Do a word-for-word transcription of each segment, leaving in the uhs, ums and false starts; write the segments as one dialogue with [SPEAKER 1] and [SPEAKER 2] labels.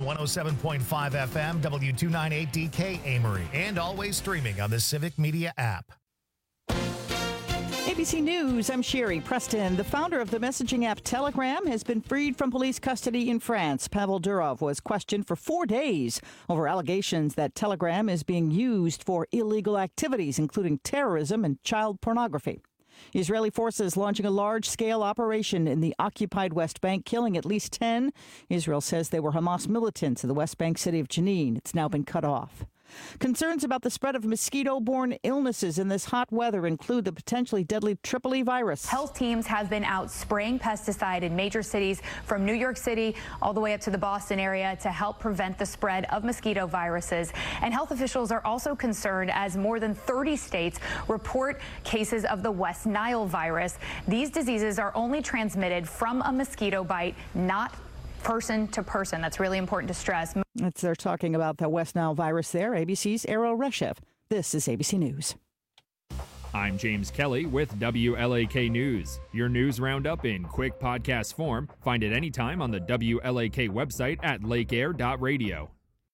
[SPEAKER 1] one oh seven point five F M, W two ninety-eight D K Amory, and always streaming on the Civic Media app.
[SPEAKER 2] A B C News, I'm Sherry Preston. The founder of the messaging app Telegram has been freed from police custody in France. Pavel Durov was questioned for four days over allegations that Telegram is being used for illegal activities, including terrorism and child pornography. Israeli forces launching a large-scale operation in the occupied West Bank, killing at least ten. Israel says they were Hamas militants in the West Bank city of Jenin. It's now been cut off. Concerns about the spread of mosquito-borne illnesses in this hot weather include the potentially deadly Tripoli virus.
[SPEAKER 3] Health teams have been out spraying pesticide in major cities from New York City all the way up to the Boston area to help prevent the spread of mosquito viruses. And health officials are also concerned as more than thirty states report cases of the West Nile virus. These diseases are only transmitted from a mosquito bite, not person to person. That's really important to stress.
[SPEAKER 2] It's, they're talking about the West Nile virus there. A B C's Errol Reshev. This is A B C News.
[SPEAKER 4] I'm James Kelly with W L A K News. Your news roundup in quick podcast form. Find it anytime on the W L A K website at lake air dot radio.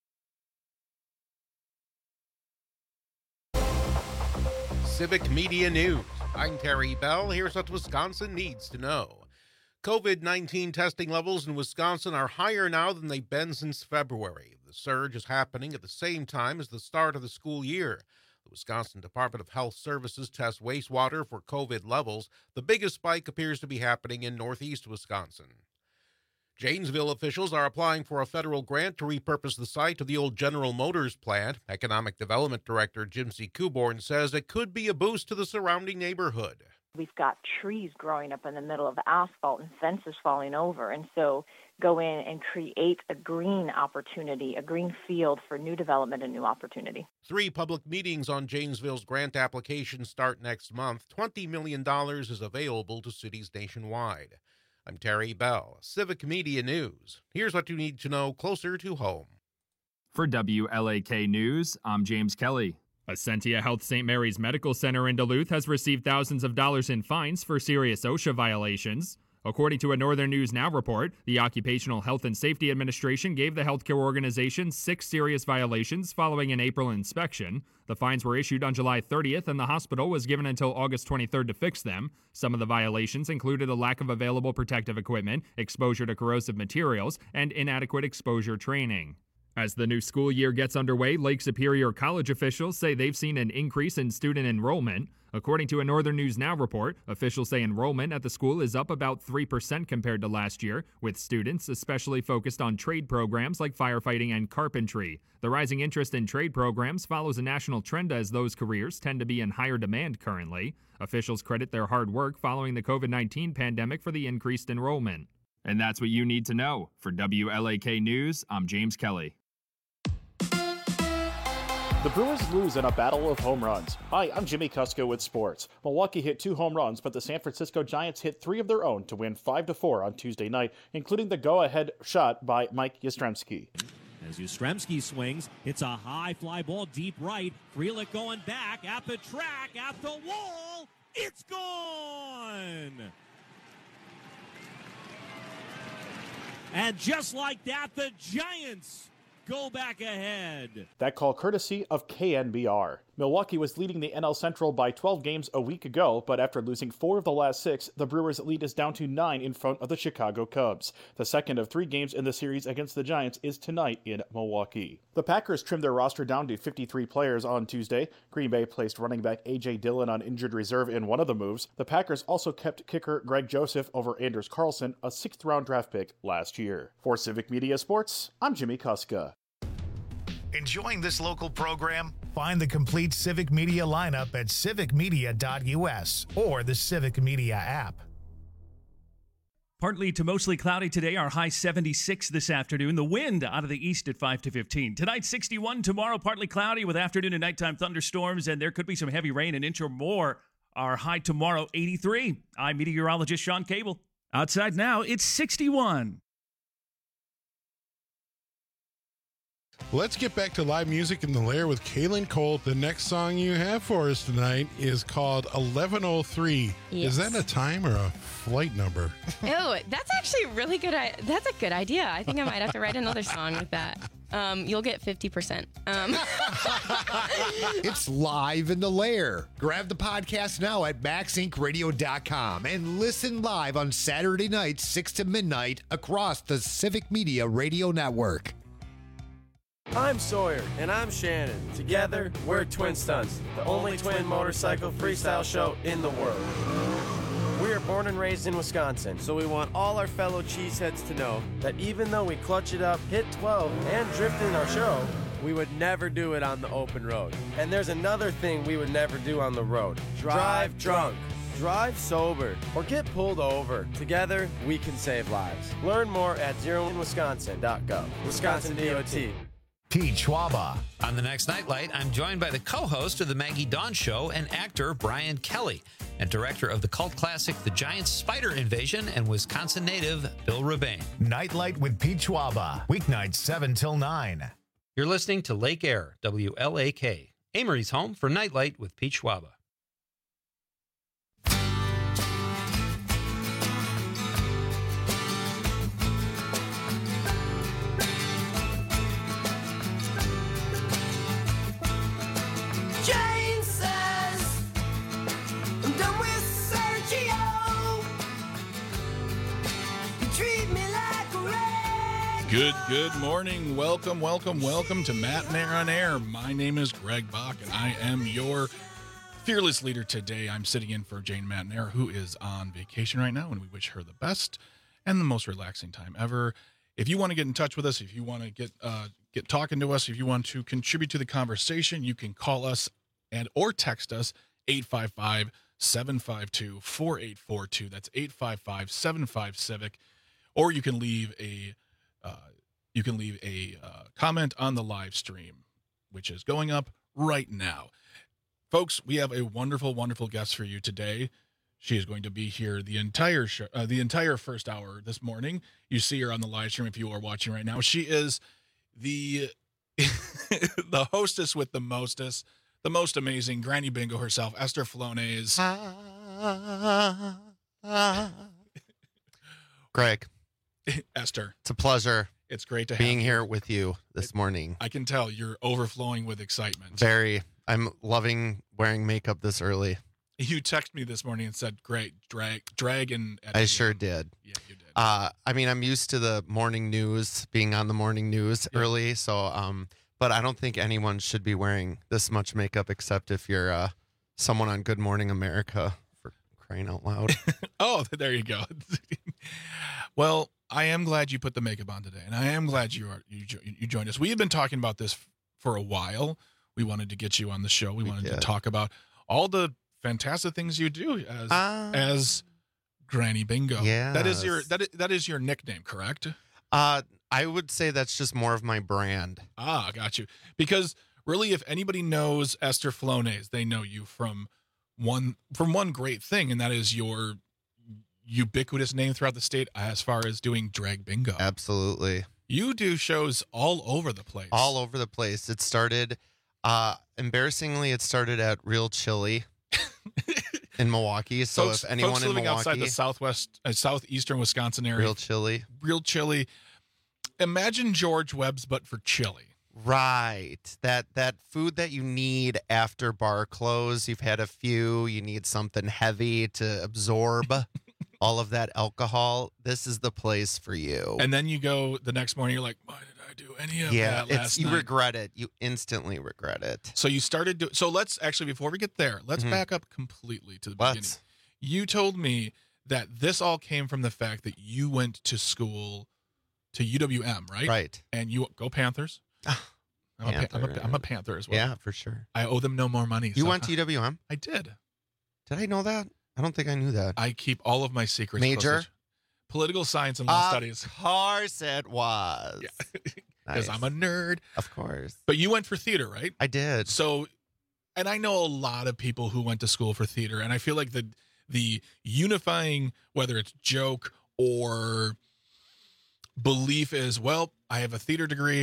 [SPEAKER 5] Civic Media News. I'm Terry Bell. Here's what Wisconsin needs to know. COVID nineteen testing levels in Wisconsin are higher now than they've been since February. The surge is happening at the same time as the start of the school year. The Wisconsin Department of Health Services tests wastewater for COVID levels. The biggest spike appears to be happening in northeast Wisconsin. Janesville officials are applying for a federal grant to repurpose the site of the old General Motors plant. Economic Development Director Jim C. Kuborn says it could be a boost to the surrounding neighborhood.
[SPEAKER 6] We've got trees growing up in the middle of asphalt and fences falling over. And so go in and create a green opportunity, a green field for new development and new opportunity.
[SPEAKER 5] Three public meetings on Janesville's grant application start next month. twenty million dollars is available to cities nationwide. I'm Terry Bell, Civic Media News. Here's what you need to know closer to home.
[SPEAKER 4] For W L A K News, I'm James Kelly. Essentia Health Saint Mary's Medical Center in Duluth has received thousands of dollars in fines for serious OSHA violations. According to a Northern News Now report, the Occupational Health and Safety Administration gave the healthcare organization six serious violations following an April inspection. The fines were issued on July thirtieth, and the hospital was given until August twenty-third to fix them. Some of the violations included a lack of available protective equipment, exposure to corrosive materials, and inadequate exposure training. As the new school year gets underway, Lake Superior College officials say they've seen an increase in student enrollment. According to a Northern News Now report, officials say enrollment at the school is up about three percent compared to last year, with students especially focused on trade programs like firefighting and carpentry. The rising interest in trade programs follows a national trend as those careers tend to be in higher demand currently. Officials credit their hard work following the COVID nineteen pandemic for the increased enrollment. And that's what you need to know. For W L A K News, I'm James Kelly.
[SPEAKER 7] The Brewers lose in a battle of home runs. Hi, I'm Jimmy Kusko with sports. Milwaukee hit two home runs, but the San Francisco Giants hit three of their own to win five to four on Tuesday night, including the go-ahead shot by Mike Yastrzemski.
[SPEAKER 8] As Yastrzemski swings, it's a high fly ball deep right. Frelick going back at the track, at the wall. It's gone! And just like that, the Giants go back ahead.
[SPEAKER 7] That call courtesy of K N B R. Milwaukee was leading the N L Central by twelve games a week ago, but after losing four of the last six, the Brewers' lead is down to nine in front of the Chicago Cubs. The second of three games in the series against the Giants is tonight in Milwaukee. The Packers trimmed their roster down to fifty-three players on Tuesday. Green Bay placed running back A J Dillon on injured reserve in one of the moves. The Packers also kept kicker Greg Joseph over Anders Carlson, a sixth-round draft pick last year. For Civic Media Sports, I'm Jimmy Kuska.
[SPEAKER 1] Enjoying this local program? Find the complete Civic Media lineup at civic media dot U S or the Civic Media app.
[SPEAKER 9] Partly to mostly cloudy today, our high seventy-six this afternoon. The wind out of the east at five to fifteen. Tonight, sixty-one. Tomorrow, partly cloudy with afternoon and nighttime thunderstorms, and there could be some heavy rain, an inch or more. Our high tomorrow, eighty-three. I'm meteorologist Sean Cable. Outside now, it's sixty-one.
[SPEAKER 10] let's get back to live music in the Lair with Kaylin Cole. The next song you have for us tonight is called eleven oh three.
[SPEAKER 11] Yes.
[SPEAKER 10] Is that a time or a flight number?
[SPEAKER 11] Oh, that's actually really good. I- that's a good idea. I think I might have to write another song with that. Um, you'll get fifty percent. Um.
[SPEAKER 12] It's live in the Lair. Grab the podcast now at max inc radio dot com and listen live on Saturday nights, six to midnight, across the Civic Media Radio Network.
[SPEAKER 13] I'm Sawyer. And I'm Shannon. Together, we're Twin Stunts, the only twin motorcycle freestyle show in the world. We are born and raised in Wisconsin, so we want all our fellow cheeseheads to know that even though we clutch it up, hit twelve, and drift in our show, we would never do it on the open road. And there's another thing we would never do on the road. Drive drunk. Drive sober or get pulled over. Together, we can save lives. Learn more at zero in wisconsin dot gov. Wisconsin D O T.
[SPEAKER 1] Pete Schwaba.
[SPEAKER 14] On the next Nightlight, I'm joined by the co-host of the Maggie Dawn Show and actor Brian Kelly, and director of the cult classic The Giant Spider Invasion and Wisconsin native Bill Rebane.
[SPEAKER 1] Nightlight with Pete Schwaba. Weeknights seven till nine.
[SPEAKER 14] You're listening to Lake Air, W L A K, Amory's home for Nightlight with Pete Schwaba.
[SPEAKER 15] Jane says, I'm done with Sergio. You treat me like a wreck.
[SPEAKER 16] Good, good morning. Welcome, welcome, welcome to Matt and Air on Air. My name is Greg Bach, and I am your fearless leader today. I'm sitting in for Jane Matnair, who is on vacation right now, and we wish her the best and the most relaxing time ever. If you want to get in touch with us, if you want to get uh, get talking to us, if you want to contribute to the conversation, you can call us and or text us eight five five, seven five two, four eight four two. That's eight five five, seven five, civic. Or you can leave a uh, you can leave a uh, comment on the live stream, which is going up right now. Folks, we have a wonderful, wonderful guest for you today. She is going to be here the entire show, uh, the entire first hour this morning. You see her on the live stream if you are watching right now. She is the the hostess with the mostest, the most amazing Granny Bingo herself, Esther Flonez.
[SPEAKER 17] Greg.
[SPEAKER 16] Esther.
[SPEAKER 17] It's a pleasure.
[SPEAKER 16] It's great to have
[SPEAKER 17] being
[SPEAKER 16] you.
[SPEAKER 17] here with you this
[SPEAKER 16] it,
[SPEAKER 17] morning.
[SPEAKER 16] I can tell you're overflowing with excitement.
[SPEAKER 17] Very. I'm loving wearing makeup this early.
[SPEAKER 16] You texted me this morning and said, great, drag, dragon.
[SPEAKER 17] I sure did.
[SPEAKER 16] Yeah, you did.
[SPEAKER 17] Uh, I mean, I'm used to the morning news, being on the morning news yeah. early. So, um, but I don't think anyone should be wearing this much makeup except if you're uh, someone on Good Morning America, for crying out loud.
[SPEAKER 16] Oh, there you go. Well, I am glad you put the makeup on today, and I am glad you are you, you joined us. We have been talking about this for a while. We wanted to get you on the show. We, we wanted did. to talk about all the fantastic things you do as uh, as Granny Bingo.
[SPEAKER 17] Yeah,
[SPEAKER 16] that is your that is, that is your nickname, correct?
[SPEAKER 17] Uh, I would say that's just more of my brand.
[SPEAKER 16] Ah, got you. Because really, if anybody knows Esther Flonez, they know you from one from one great thing, and that is your ubiquitous name throughout the state as far as doing drag bingo.
[SPEAKER 17] Absolutely.
[SPEAKER 16] You do shows all over the place.
[SPEAKER 17] All over the place. It started, uh, embarrassingly, it started at Real Chili in Milwaukee. So
[SPEAKER 16] folks,
[SPEAKER 17] if anyone
[SPEAKER 16] folks
[SPEAKER 17] in
[SPEAKER 16] living
[SPEAKER 17] Milwaukee,
[SPEAKER 16] outside the southwest, uh, southeastern Wisconsin area,
[SPEAKER 17] Real Chili,
[SPEAKER 16] Real Chili. Imagine George Webb's, but for chili.
[SPEAKER 17] Right. That that food that you need after bar close. You've had a few. You need something heavy to absorb all of that alcohol. This is the place for you.
[SPEAKER 16] And then you go the next morning, you're like, why did I do any of
[SPEAKER 17] yeah,
[SPEAKER 16] that last
[SPEAKER 17] it's, you
[SPEAKER 16] night?
[SPEAKER 17] regret it. You instantly regret it.
[SPEAKER 16] So you started do- so let's actually, before we get there, let's mm-hmm. back up completely to the
[SPEAKER 17] let's.
[SPEAKER 16] beginning. You told me that this all came from the fact that you went to school to U W M, right?
[SPEAKER 17] Right.
[SPEAKER 16] And you go Panthers. I'm, a, I'm, a, I'm a Panther as well.
[SPEAKER 17] Yeah, for sure.
[SPEAKER 16] I owe them no more money.
[SPEAKER 17] You
[SPEAKER 16] so.
[SPEAKER 17] went to U W M?
[SPEAKER 16] I did.
[SPEAKER 17] Did I know that? I don't think I knew that.
[SPEAKER 16] I keep all of my secrets.
[SPEAKER 17] Major?
[SPEAKER 16] Closest. Political science and law
[SPEAKER 17] of
[SPEAKER 16] studies.
[SPEAKER 17] Of course it was.
[SPEAKER 16] Yeah. Because nice. I'm a nerd.
[SPEAKER 17] Of course.
[SPEAKER 16] But you went for theater, right?
[SPEAKER 17] I did.
[SPEAKER 16] So, and I know a lot of people who went to school for theater, and I feel like the the unifying, whether it's joke or belief is, well, I have a theater degree.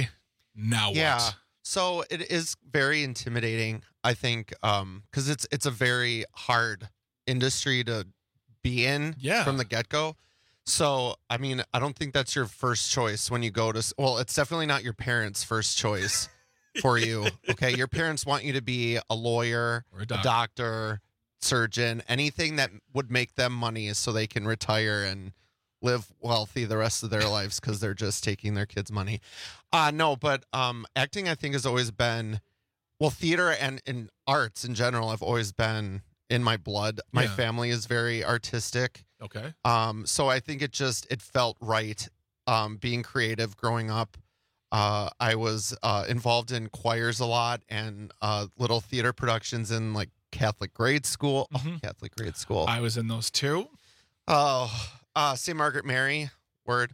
[SPEAKER 16] now what?
[SPEAKER 17] Yeah. So it is very intimidating, I think, um, because it's it's a very hard industry to be in
[SPEAKER 16] Yeah.
[SPEAKER 17] from the get-go. So, I mean, I don't think that's your first choice when you go to, s- well, it's definitely not your parents' first choice for you. Okay. Your parents want you to be a lawyer,
[SPEAKER 16] Or a
[SPEAKER 17] a
[SPEAKER 16] doc-
[SPEAKER 17] doctor, surgeon, anything that would make them money so they can retire and live wealthy the rest of their lives because they're just taking their kids' money. Uh, no, but um, acting, I think, has always been, well, theater and, and arts in general have always been in my blood. My
[SPEAKER 16] Yeah.
[SPEAKER 17] family is very artistic.
[SPEAKER 16] Okay.
[SPEAKER 17] Um, so I think it just it felt right. Um, being creative growing up, uh, I was uh, involved in choirs a lot and uh, little theater productions in like Catholic grade school. Oh, Catholic grade school.
[SPEAKER 16] I was in those too.
[SPEAKER 17] Oh, uh, Saint Margaret Mary. Word.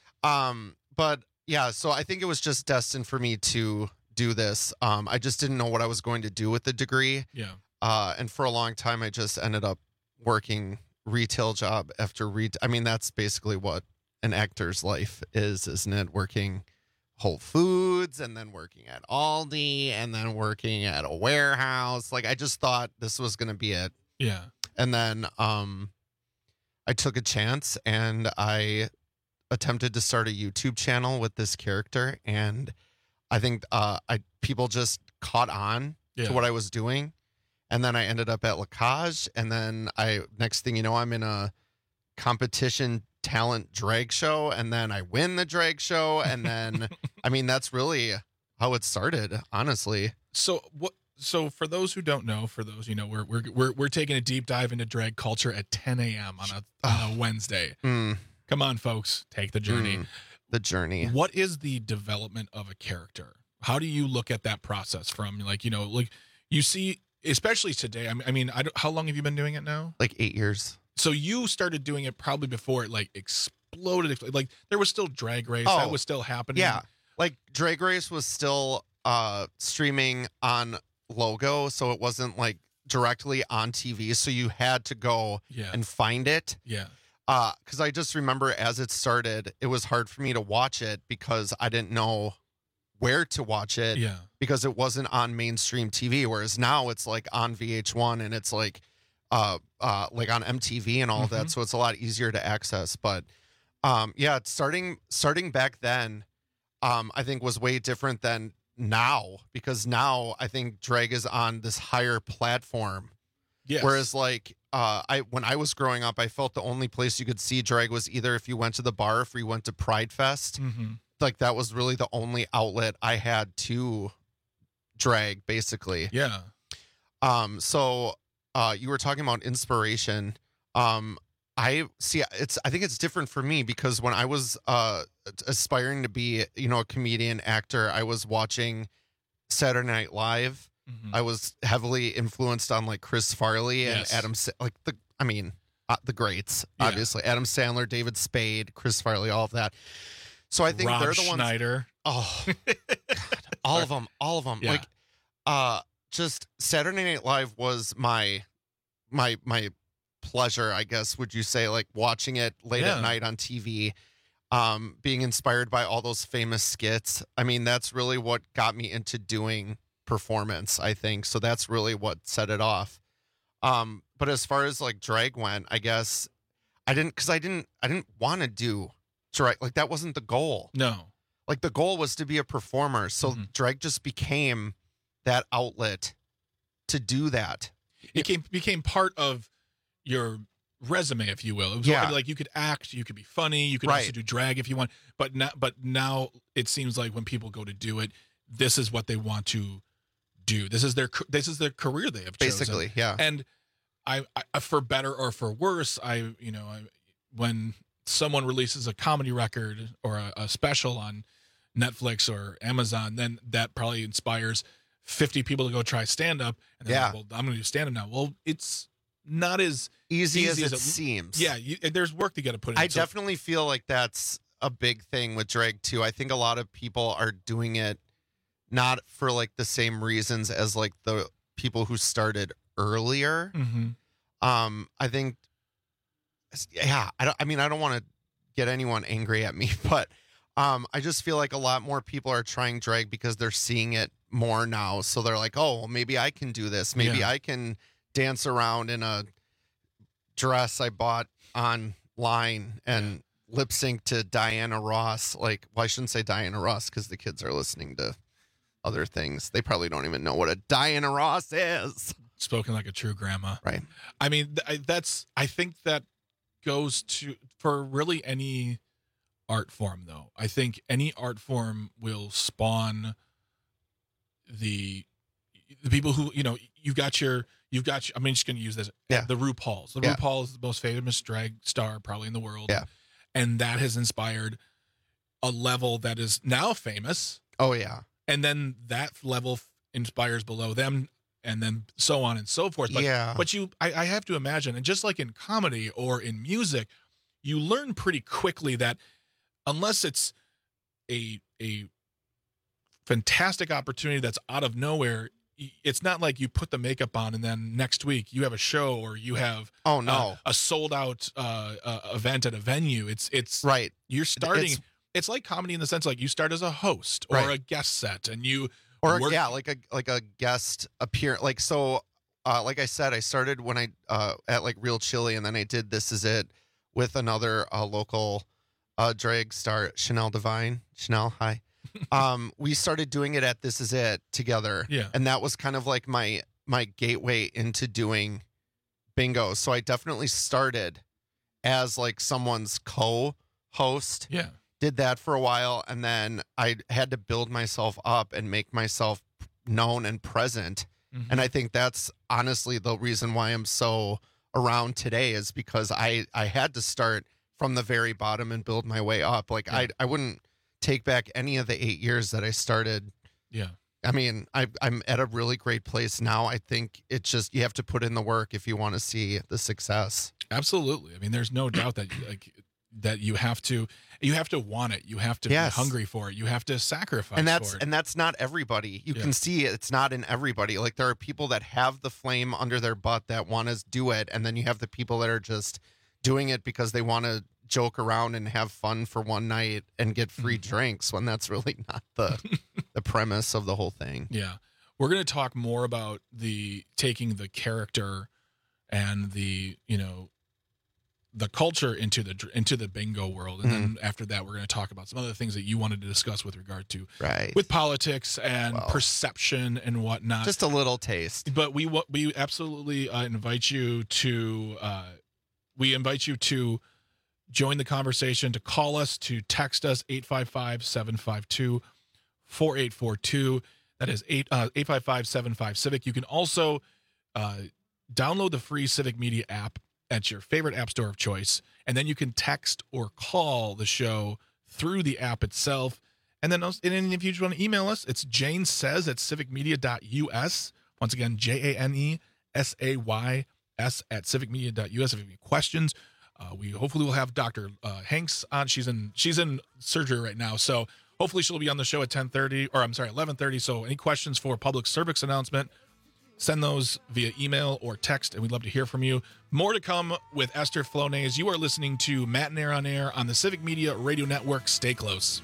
[SPEAKER 17] Um, but yeah, so I think it was just destined for me to do this. Um, I just didn't know what I was going to do with the degree.
[SPEAKER 16] Yeah.
[SPEAKER 17] Uh, and for a long time, I just ended up working retail job after retail. I mean, that's basically what an actor's life is, isn't it? Working Whole Foods and then working at Aldi and then working at a warehouse. Like, I just thought this was going to be it.
[SPEAKER 16] Yeah.
[SPEAKER 17] And then um, I took a chance and I attempted to start a YouTube channel with this character. And I think uh, I people just caught on
[SPEAKER 16] Yeah.
[SPEAKER 17] to what I was doing. And then I ended up at La Cage. And then I, next thing you know, I'm in a competition talent drag show. And then I win the drag show. And then, I mean, that's really how it started, honestly.
[SPEAKER 16] So what? So for those who don't know, for those you know, we're we're we're we're taking a deep dive into drag culture at ten a.m. on a on a Wednesday.
[SPEAKER 17] Mm.
[SPEAKER 16] Come on, folks, take the journey.
[SPEAKER 17] Mm. The journey.
[SPEAKER 16] What is the development of a character? How do you look at that process from like you know like you see, especially today? I mean, I mean, I don't, how long have you been doing it now?
[SPEAKER 17] Like eight years.
[SPEAKER 16] So you started doing it probably before it like exploded. Like there was still Drag Race
[SPEAKER 17] Oh,
[SPEAKER 16] that was still happening.
[SPEAKER 17] Yeah. Like Drag Race was still uh streaming on Logo, so it wasn't like directly on T V. So you had to go
[SPEAKER 16] Yeah.
[SPEAKER 17] and find it.
[SPEAKER 16] Yeah.
[SPEAKER 17] Uh, because I just remember as it started, it was hard for me to watch it because I didn't know where to watch it.
[SPEAKER 16] Yeah.
[SPEAKER 17] Because it wasn't on mainstream T V. Whereas now it's like on V H one and it's like uh uh like on M T V and all of that.
[SPEAKER 16] Mhm.
[SPEAKER 17] So it's a lot easier to access. But um yeah, starting starting back then, um, I think was way different than now, because now I think drag is on this higher platform.
[SPEAKER 16] Yes.
[SPEAKER 17] Whereas like uh I when I was growing up, I felt the only place you could see drag was either if you went to the bar, or if you went to Pride Fest.
[SPEAKER 16] Mhm.
[SPEAKER 17] Like that was really the only outlet I had to drag, basically.
[SPEAKER 16] Yeah.
[SPEAKER 17] Um so uh you were talking about inspiration. Um I see it's I think it's different for me because when I was uh aspiring to be, you know, a comedian actor, I was watching Saturday Night Live.
[SPEAKER 16] Mm-hmm.
[SPEAKER 17] I was heavily influenced on like Chris Farley and
[SPEAKER 16] Yes.
[SPEAKER 17] Adam Sa- like the I mean uh, the greats,
[SPEAKER 16] Yeah.
[SPEAKER 17] obviously. Adam Sandler, David Spade, Chris Farley, all of that. So I think
[SPEAKER 16] Rob
[SPEAKER 17] they're the ones
[SPEAKER 16] Schneider.
[SPEAKER 17] Oh, God, all of them, all of them.
[SPEAKER 16] Yeah.
[SPEAKER 17] Like, uh, just Saturday Night Live was my, my, my pleasure, I guess. Would you say, like watching it late
[SPEAKER 16] Yeah.
[SPEAKER 17] at night on T V, um, being inspired by all those famous skits. I mean, that's really what got me into doing performance, I think. So that's really what set it off. Um, but as far as like drag went, I guess I didn't, cause I didn't, I didn't want to do drag. Like that wasn't the goal.
[SPEAKER 16] No.
[SPEAKER 17] Like the goal was to be a performer. So
[SPEAKER 16] Mhm.
[SPEAKER 17] drag just became that outlet to do that.
[SPEAKER 16] It came, became part of your resume, if you will. It was
[SPEAKER 17] Yeah.
[SPEAKER 16] like you could act, you could be funny, you could
[SPEAKER 17] Right.
[SPEAKER 16] also do drag if you want. But now, but now it seems like when people go to do it, this is what they want to do. This is their ca- this is their career they have chosen.
[SPEAKER 17] Basically, yeah.
[SPEAKER 16] And I, I for better or for worse, I you know I, when someone releases a comedy record or a, a special on Netflix or Amazon, then that probably inspires fifty people to go try stand up. And they're
[SPEAKER 17] Yeah.
[SPEAKER 16] like, well, I'm going to do stand up now. Well, it's not as
[SPEAKER 17] Easy, as it,
[SPEAKER 16] it-
[SPEAKER 17] seems.
[SPEAKER 16] Yeah, you, there's work to get to put in.
[SPEAKER 17] I
[SPEAKER 16] So-
[SPEAKER 17] definitely feel like that's a big thing with drag too. I think a lot of people are doing it not for like the same reasons as like the people who started earlier.
[SPEAKER 16] Mhm.
[SPEAKER 17] Um, I think, yeah, I don't, I mean, I don't want to get anyone angry at me, but Um, I just feel like a lot more people are trying drag because they're seeing it more now. So they're like, oh, well, maybe I can do this. Maybe
[SPEAKER 16] Yeah.
[SPEAKER 17] I can dance around in a dress I bought online and lip sync to Diana Ross. Like, well, I shouldn't say Diana Ross because the kids are listening to other things. They probably don't even know what a Diana Ross is.
[SPEAKER 16] Spoken like a true grandma.
[SPEAKER 17] Right.
[SPEAKER 16] I mean, th- I- that's, I think that goes to, for really any art form, though. I think any art form will spawn the, the people who, you know, you've got your, you've got, your, I mean, just going to use this.
[SPEAKER 17] Yeah.
[SPEAKER 16] The RuPaul's. The
[SPEAKER 17] Yeah.
[SPEAKER 16] RuPaul is the most famous drag star probably in the world.
[SPEAKER 17] Yeah.
[SPEAKER 16] And that has inspired a level that is now famous.
[SPEAKER 17] Oh, yeah.
[SPEAKER 16] And then that level f- inspires below them, and then so on and so forth. But,
[SPEAKER 17] Yeah.
[SPEAKER 16] but you, I, I have to imagine, and just like in comedy or in music, you learn pretty quickly that unless it's a a fantastic opportunity that's out of nowhere, y- it's not like you put the makeup on and then next week you have a show or you have
[SPEAKER 17] Oh, no.
[SPEAKER 16] uh, a sold out uh, uh, event at a venue. It's it's
[SPEAKER 17] Right.
[SPEAKER 16] You're starting.
[SPEAKER 17] It's-
[SPEAKER 16] It's like comedy in the sense like you start as a host or
[SPEAKER 17] Right.
[SPEAKER 16] a guest set, and you
[SPEAKER 17] Or
[SPEAKER 16] work-
[SPEAKER 17] yeah, like a like a guest appear like so uh like I said, I started when I uh at like Real Chili, and then I did This Is It with another uh local uh drag star, Chanel Divine. Chanel, hi. um we started doing it at This Is It together.
[SPEAKER 16] Yeah.
[SPEAKER 17] And that was kind of like my my gateway into doing bingo. So I definitely started as like someone's co-host.
[SPEAKER 16] Yeah.
[SPEAKER 17] Did that for a while, and then I had to build myself up and make myself known and present.
[SPEAKER 16] Mhm.
[SPEAKER 17] And I think that's honestly the reason why I'm so around today, is because I I had to start from the very bottom and build my way up. Like I I wouldn't take back any of the eight years that I started.
[SPEAKER 16] Yeah.
[SPEAKER 17] I mean, I, I'm at a really great place now. I think it's just you have to put in the work if you want to see the success.
[SPEAKER 16] Absolutely. I mean, there's no doubt that you, like that you have to you have to want it. You have to
[SPEAKER 17] Yes.
[SPEAKER 16] be hungry for it. You have to sacrifice
[SPEAKER 17] And that's
[SPEAKER 16] for it.
[SPEAKER 17] and that's not everybody. You
[SPEAKER 16] Yeah.
[SPEAKER 17] can see it's not in everybody. Like there are people that have the flame under their butt that want to do it, and then you have the people that are just doing it because they want to joke around and have fun for one night and get free
[SPEAKER 16] Mm-hmm.
[SPEAKER 17] drinks, when that's really not the the premise of the whole thing.
[SPEAKER 16] Yeah. We're going to talk more about the taking the character and the, you know, the culture into the dr- into the bingo world, and then after that we're going to talk about some other things that you wanted to discuss with regard to
[SPEAKER 17] Right.
[SPEAKER 16] with politics and
[SPEAKER 17] Well.
[SPEAKER 16] perception and whatnot.
[SPEAKER 17] Just a little taste.
[SPEAKER 16] But we wa- we absolutely uh, invite you to uh, we invite you to join the conversation, to call us, to text us eight five five, seven five two, four eight four two. That is eight uh, eight five five, seven five Civic. You can also uh, download the free Civic Media app at your favorite app store of choice, and then you can text or call the show through the app itself. And then, also, and then if you just want to email us, it's Jane Says at civic media dot U S. Once again, J A N E S A Y S at civic media dot U S. If you have any questions, uh, we hopefully will have Doctor Uh, Hanks on. She's in she's in surgery right now, so hopefully she'll be on the show at ten thirty, or I'm sorry, eleven thirty. So any questions for public service announcement, send those via email or text, and we'd love to hear from you. More to come with Esther Flonase. You are listening to Matt and Air on Air on the Civic Media Radio Network. Stay close.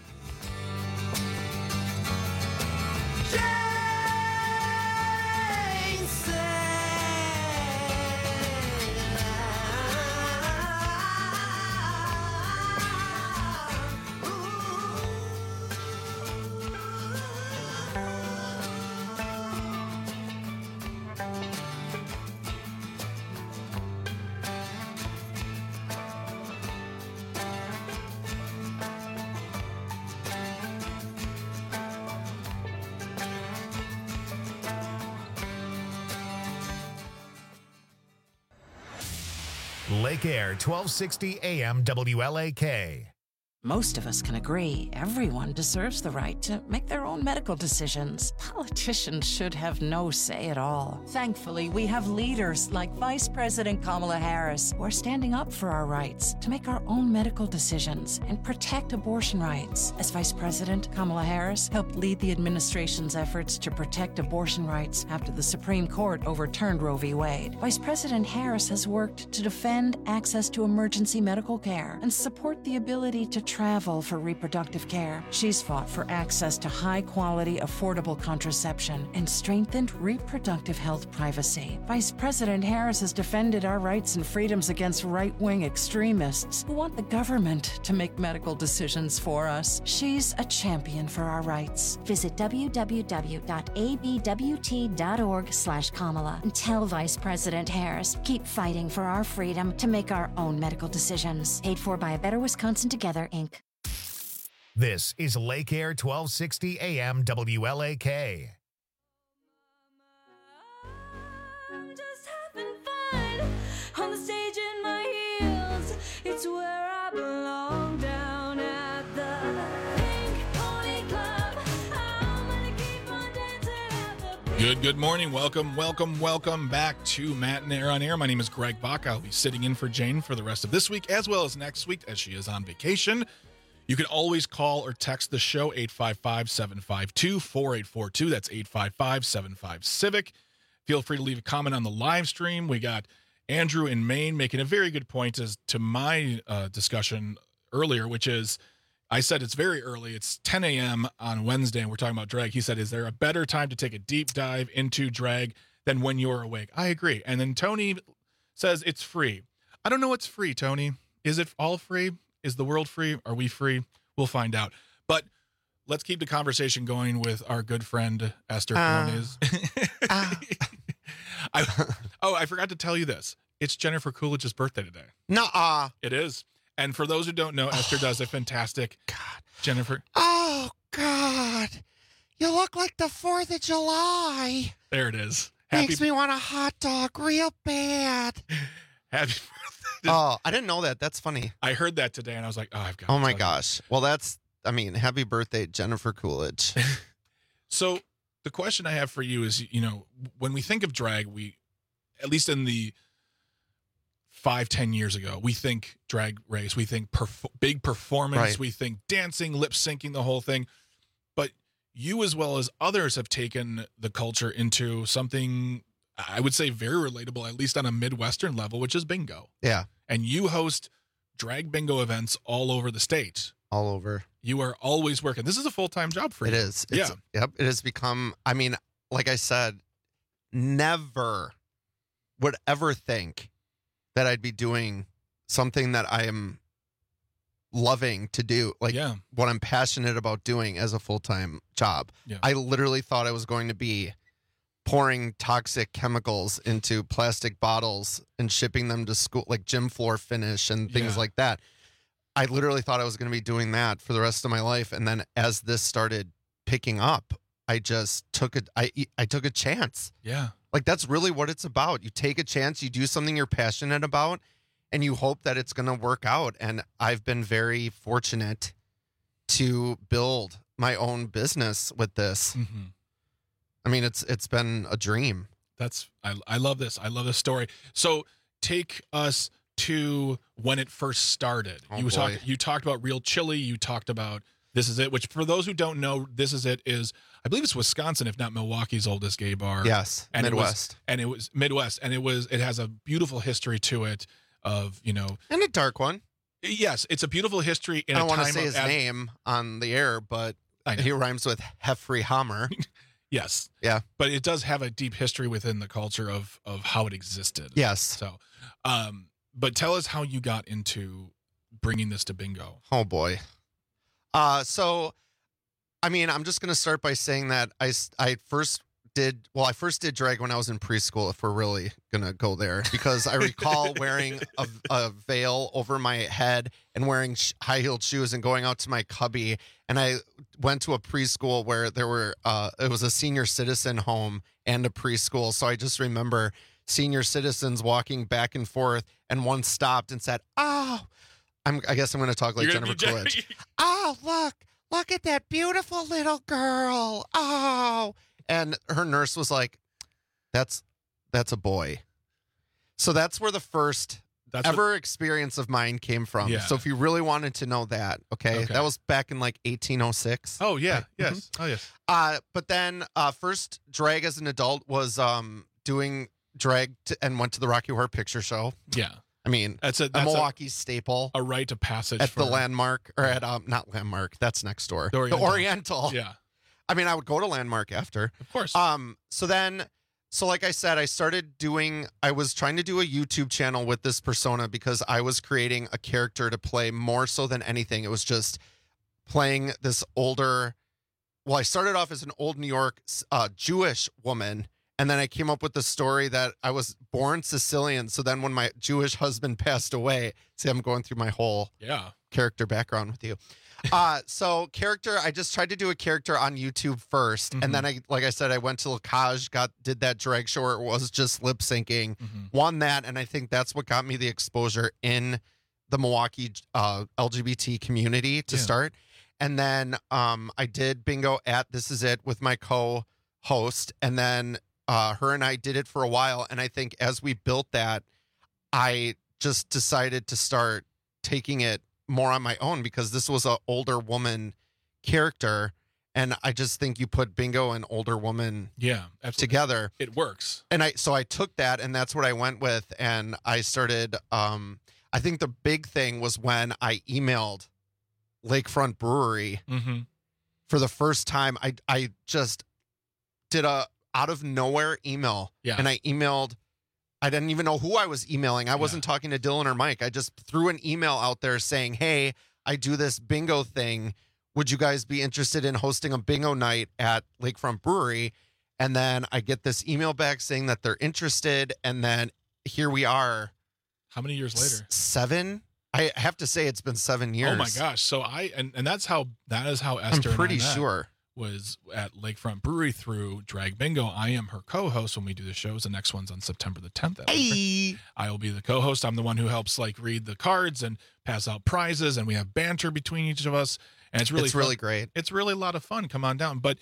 [SPEAKER 1] Lake Air, twelve sixty A M W L A K.
[SPEAKER 18] Most of us can agree everyone deserves the right to make their own medical decisions. Politicians should have no say at all. Thankfully, we have leaders like Vice President Kamala Harris who are standing up for our rights to make our own medical decisions and protect abortion rights. As Vice President, Kamala Harris helped lead the administration's efforts to protect abortion rights after the Supreme Court overturned Roe v. Wade. Vice President Harris has worked to defend access to emergency medical care and support the ability to travel for reproductive care. She's fought for access to high-quality, affordable contraception and strengthened reproductive health privacy. Vice President Harris has defended our rights and freedoms against right-wing extremists who want the government to make medical decisions for us. She's a champion for our rights.
[SPEAKER 19] Visit w w w dot a b w t dot org slash Kamala and tell Vice President Harris, keep fighting for our freedom to make our own medical decisions. Paid for by A Better Wisconsin Together, Incorporated.
[SPEAKER 1] This is Lake Air twelve sixty A M W L A K.
[SPEAKER 15] On the stage in my heels, it's where I belong, down at the Pink Pony Club. I'm gonna keep on dancing at the
[SPEAKER 16] Good, good morning. Welcome, welcome, welcome back to Matt and Air on Air. My name is Greg Bach. I'll be sitting in for Jane for the rest of this week as well as next week as she is on vacation. You can always call or text the show eight five five, seven five two, four eight four two. That's eight five five, seven five, Civic. Feel free to leave a comment on the live stream. We got Andrew in Maine making a very good point as to my uh, discussion earlier, which is I said it's very early. It's ten a.m. on Wednesday, and we're talking about drag. He said, is there a better time to take a deep dive into drag than when you're awake? I agree. And then Tony says it's free. I don't know what's free, Tony. Is it all free? Is the world free? Are we free? We'll find out. But let's keep the conversation going with our good friend, Esther
[SPEAKER 17] Uh,
[SPEAKER 16] Fernandez.
[SPEAKER 17] uh.
[SPEAKER 16] I, oh, I forgot to tell you this. It's Jennifer Coolidge's birthday today.
[SPEAKER 17] Nuh-uh.
[SPEAKER 16] It is. And for those who don't know, Esther does a fantastic God. Jennifer.
[SPEAKER 17] Oh, God. You look like the fourth of July.
[SPEAKER 16] There it is. Happy,
[SPEAKER 17] Makes me want a hot dog real bad.
[SPEAKER 16] happy
[SPEAKER 17] Oh, I didn't know that. That's funny.
[SPEAKER 16] I heard that today, and I was like, oh, I've got
[SPEAKER 17] Oh,
[SPEAKER 16] to
[SPEAKER 17] my
[SPEAKER 16] tell you.
[SPEAKER 17] gosh. Well, that's, I mean, happy birthday, Jennifer Coolidge.
[SPEAKER 16] So the question I have for you is, you know, when we think of drag, we, at least in the five, ten years ago, we think drag race, we think perf- big performance,
[SPEAKER 17] Right.
[SPEAKER 16] we think dancing, lip syncing, the whole thing. But you, as well as others, have taken the culture into something I would say very relatable, at least on a Midwestern level, which is bingo.
[SPEAKER 17] Yeah.
[SPEAKER 16] And you host drag bingo events all over the state.
[SPEAKER 17] All over.
[SPEAKER 16] You are always working. This is a full-time job for
[SPEAKER 17] It
[SPEAKER 16] you.
[SPEAKER 17] is. It's,
[SPEAKER 16] Yeah.
[SPEAKER 17] Yep. It has become, I mean, like I said, never would ever think that I'd be doing something that I am loving to do, like
[SPEAKER 16] Yeah.
[SPEAKER 17] what I'm passionate about doing as a full-time job.
[SPEAKER 16] Yeah.
[SPEAKER 17] I literally thought I was going to be pouring toxic chemicals into plastic bottles and shipping them to school, like gym floor finish and things
[SPEAKER 16] Yeah.
[SPEAKER 17] like that. I literally thought I was going to be doing that for the rest of my life. And then as this started picking up, I just took a, I, I took a chance.
[SPEAKER 16] Yeah.
[SPEAKER 17] Like, that's really what it's about. You take a chance, you do something you're passionate about, and you hope that it's going to work out. And I've been very fortunate to build my own business with this.
[SPEAKER 16] Mm-hmm.
[SPEAKER 17] I mean, it's it's been a dream.
[SPEAKER 16] That's I I love this. I love this story. So take us to when it first started.
[SPEAKER 17] Oh,
[SPEAKER 16] you
[SPEAKER 17] boy.
[SPEAKER 16] talked you talked about Real Chili. You talked about This Is It, which for those who don't know, This Is It is, I believe it's Wisconsin, if not Milwaukee's oldest gay bar.
[SPEAKER 17] Yes,
[SPEAKER 16] and
[SPEAKER 17] Midwest.
[SPEAKER 16] It was, and it was Midwest, and it was it has a beautiful history to it of, you know,
[SPEAKER 17] And a dark one.
[SPEAKER 16] yes, it's a beautiful history in
[SPEAKER 17] I
[SPEAKER 16] a
[SPEAKER 17] don't want to
[SPEAKER 16] time
[SPEAKER 17] say
[SPEAKER 16] of
[SPEAKER 17] his
[SPEAKER 16] ad-
[SPEAKER 17] name on the air, but
[SPEAKER 16] I know.
[SPEAKER 17] he rhymes with Heffrey Hammer.
[SPEAKER 16] Yes.
[SPEAKER 17] Yeah.
[SPEAKER 16] But it does have a deep history within the culture of of how it existed.
[SPEAKER 17] Yes.
[SPEAKER 16] So, um, but tell us how you got into bringing this to bingo.
[SPEAKER 17] Oh boy. Uh, so, I mean, I'm just gonna start by saying that I s- I first did well. I first did drag when I was in preschool. If we're really gonna go there, because I recall wearing a, a veil over my head and wearing sh- high heeled shoes and going out to my cubby. And I went to a preschool where there were uh, it was a senior citizen home and a preschool. So I just remember senior citizens walking back and forth, and one stopped and said, "Oh." I'm, I guess I'm going to talk like
[SPEAKER 16] You're gonna
[SPEAKER 17] Jennifer
[SPEAKER 16] be
[SPEAKER 17] Coolidge.
[SPEAKER 16] Jen-
[SPEAKER 17] Oh, look, look at that beautiful little girl. Oh. And her nurse was like, that's, that's a boy. So that's where the first
[SPEAKER 16] That's what-
[SPEAKER 17] ever experience of mine came from.
[SPEAKER 16] Yeah.
[SPEAKER 17] So if you really wanted to know that, okay,
[SPEAKER 16] Okay.
[SPEAKER 17] that was back in like eighteen oh six.
[SPEAKER 16] Oh yeah,
[SPEAKER 17] Right.
[SPEAKER 16] yes, oh yes.
[SPEAKER 17] Uh, but then uh, first drag as an adult was um, doing drag to, and went to the Rocky Horror Picture Show.
[SPEAKER 16] Yeah.
[SPEAKER 17] I mean,
[SPEAKER 16] That's a-
[SPEAKER 17] a
[SPEAKER 16] that's a-
[SPEAKER 17] Milwaukee staple
[SPEAKER 16] A rite of passage
[SPEAKER 17] at
[SPEAKER 16] for
[SPEAKER 17] the Landmark, or at um, not Landmark. That's next door.
[SPEAKER 16] The Oriental.
[SPEAKER 17] The Oriental.
[SPEAKER 16] Yeah.
[SPEAKER 17] I mean, I would go to Landmark after.
[SPEAKER 16] Of course.
[SPEAKER 17] Um. So then, so like I said, I started doing. I was trying to do a YouTube channel with this persona because I was creating a character to play more so than anything. It was just playing this older. Well, I started off as an old New York uh, Jewish woman, and then I came up with the story that I was born Sicilian. So then, when my Jewish husband passed away, see, I'm going through my whole
[SPEAKER 16] Yeah.
[SPEAKER 17] character background with you. Uh, so character, I just tried to do a character on YouTube 1st and then I, like I said, I went to Lacage, got did that drag show where it was just lip syncing, won that, and I think that's what got me the exposure in the Milwaukee uh, L G B T community to
[SPEAKER 16] Yeah.
[SPEAKER 17] start. And then um, I did bingo at This Is It with my co-host, and then uh, her and I did it for a while. And I think as we built that, I just decided to start taking it more on my own because this was an older woman character, and I just think you put bingo and older woman
[SPEAKER 16] Yeah. Absolutely.
[SPEAKER 17] together,
[SPEAKER 16] It works.
[SPEAKER 17] and I so I took that, and that's what I went with, and I started. Um, I think the big thing was when I emailed Lakefront Brewery
[SPEAKER 16] Mm-hmm.
[SPEAKER 17] for the first time. I I just did a out of nowhere email,
[SPEAKER 16] Yeah.
[SPEAKER 17] and I emailed. I didn't even know who I was emailing. I wasn't talking to Dylan or Mike. I just threw an email out there saying, "Hey, I do this bingo thing. Would you guys be interested in hosting a bingo night at Lakefront Brewery?" And then I get this email back saying that they're interested. And then here we are.
[SPEAKER 16] How many years later?
[SPEAKER 17] S- seven. I have to say it's been seven years.
[SPEAKER 16] Oh my gosh. So I and, and that's how that is how Esther
[SPEAKER 17] I'm
[SPEAKER 16] and I
[SPEAKER 17] pretty
[SPEAKER 16] met,
[SPEAKER 17] sure.
[SPEAKER 16] was at Lakefront Brewery through Drag Bingo. I am her co-host when we do the shows. The next one's on September the tenth. at
[SPEAKER 17] Hey.
[SPEAKER 16] Lakefront. I will be the co-host. I'm the one who helps like read the cards and pass out prizes, and we have banter between each of us. And it's really
[SPEAKER 17] It's
[SPEAKER 16] fun.
[SPEAKER 17] really great.
[SPEAKER 16] It's really a lot of fun. Come on down. But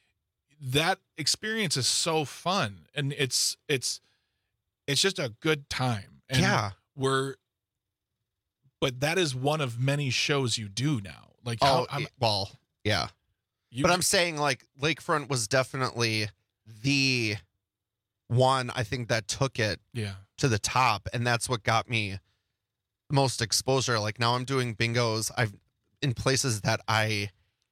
[SPEAKER 16] that experience is so fun, and it's it's it's just a good time. And
[SPEAKER 17] Yeah.
[SPEAKER 16] we're but that is one of many shows you do now. Like how,
[SPEAKER 17] Oh,
[SPEAKER 16] how-
[SPEAKER 17] well, yeah.
[SPEAKER 16] You-
[SPEAKER 17] but I'm saying like Lakefront was definitely the one I think that took it
[SPEAKER 16] Yeah.
[SPEAKER 17] to the top, and that's what got me the most exposure. Like now I'm doing bingos I've in places that I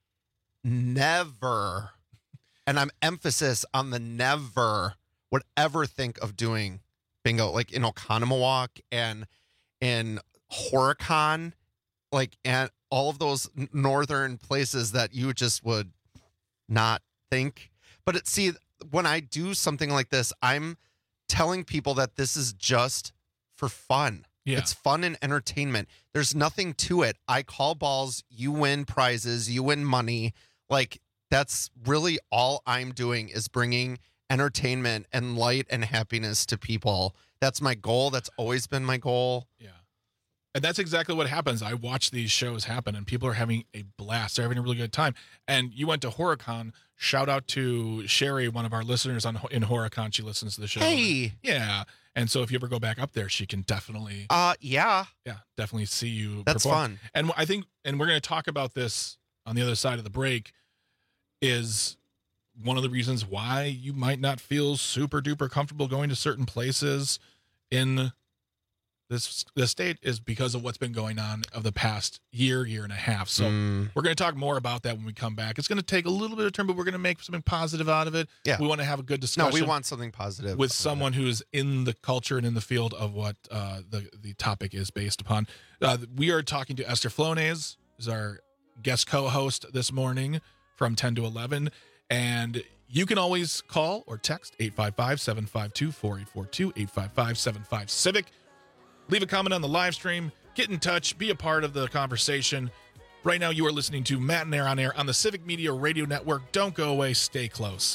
[SPEAKER 17] never, and I'm emphasis on the never, would ever think of doing bingo, like in Oconomowoc and in Horicon, like and all of those n- northern places that you just would not think. But it, see, when I do something like this, I'm telling people that this is just for fun.
[SPEAKER 16] Yeah.
[SPEAKER 17] It's fun and entertainment. There's nothing to it. I call balls, you win prizes, you win money. Like that's really all I'm doing is bringing entertainment and light and happiness to people. That's my goal. That's always been my goal.
[SPEAKER 16] Yeah. And that's exactly what happens. I watch these shows happen, and people are having a blast. They're having a really good time. And you went to Horicon. Shout out to Sherry, one of our listeners on in Horicon. She listens to the show.
[SPEAKER 17] Hey.
[SPEAKER 16] Yeah. And so if you ever go back up there, she can definitely,
[SPEAKER 17] Uh yeah.
[SPEAKER 16] yeah, definitely see you.
[SPEAKER 17] That's
[SPEAKER 16] perform.
[SPEAKER 17] fun.
[SPEAKER 16] And I think, and we're going to talk about this on the other side of the break, is one of the reasons why you might not feel super duper comfortable going to certain places in this the state is because of what's been going on of the past year, year and a half. So
[SPEAKER 17] Mm.
[SPEAKER 16] we're going to talk more about that when we come back. It's going to take a little bit of time, but we're going to make something positive out of it.
[SPEAKER 17] Yeah.
[SPEAKER 16] We want to have a good
[SPEAKER 17] No,
[SPEAKER 16] discussion.
[SPEAKER 17] we want something positive
[SPEAKER 16] with
[SPEAKER 17] out of
[SPEAKER 16] someone who's in the culture and in the field of what uh, the the topic is based upon. Uh, we are talking to Esther Flonez, who's our guest co-host this morning from ten to eleven, and you can always call or text eight five five, seven five two, four eight four two, eight five five, seven five Civic. Leave a comment on the live stream. Get in touch. Be a part of the conversation. Right now, you are listening to Matt and Air on Air on the Civic Media Radio Network. Don't go away. Stay close.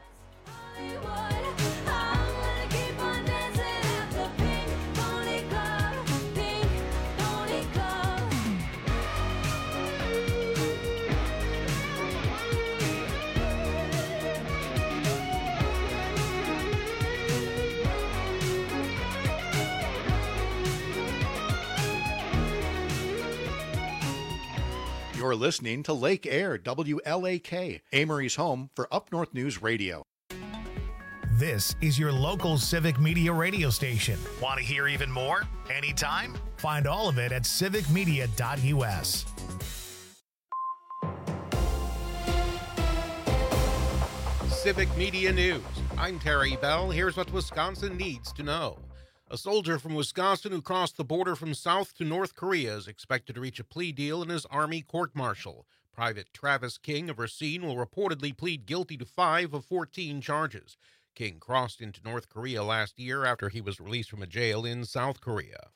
[SPEAKER 20] You're listening to Lake Air, W L A K, Amory's home for Up North News Radio.
[SPEAKER 1] This is your local Civic Media radio station. Want to hear even more? Anytime? Find all of it at civic media dot U S.
[SPEAKER 5] Civic Media News. I'm Terry Bell. Here's what Wisconsin needs to know. A soldier from Wisconsin who crossed the border from South to North Korea is expected to reach a plea deal in his Army court-martial. Private Travis King of Racine will reportedly plead guilty to five of fourteen charges. King crossed into North Korea last year after he was released from a jail in South Korea.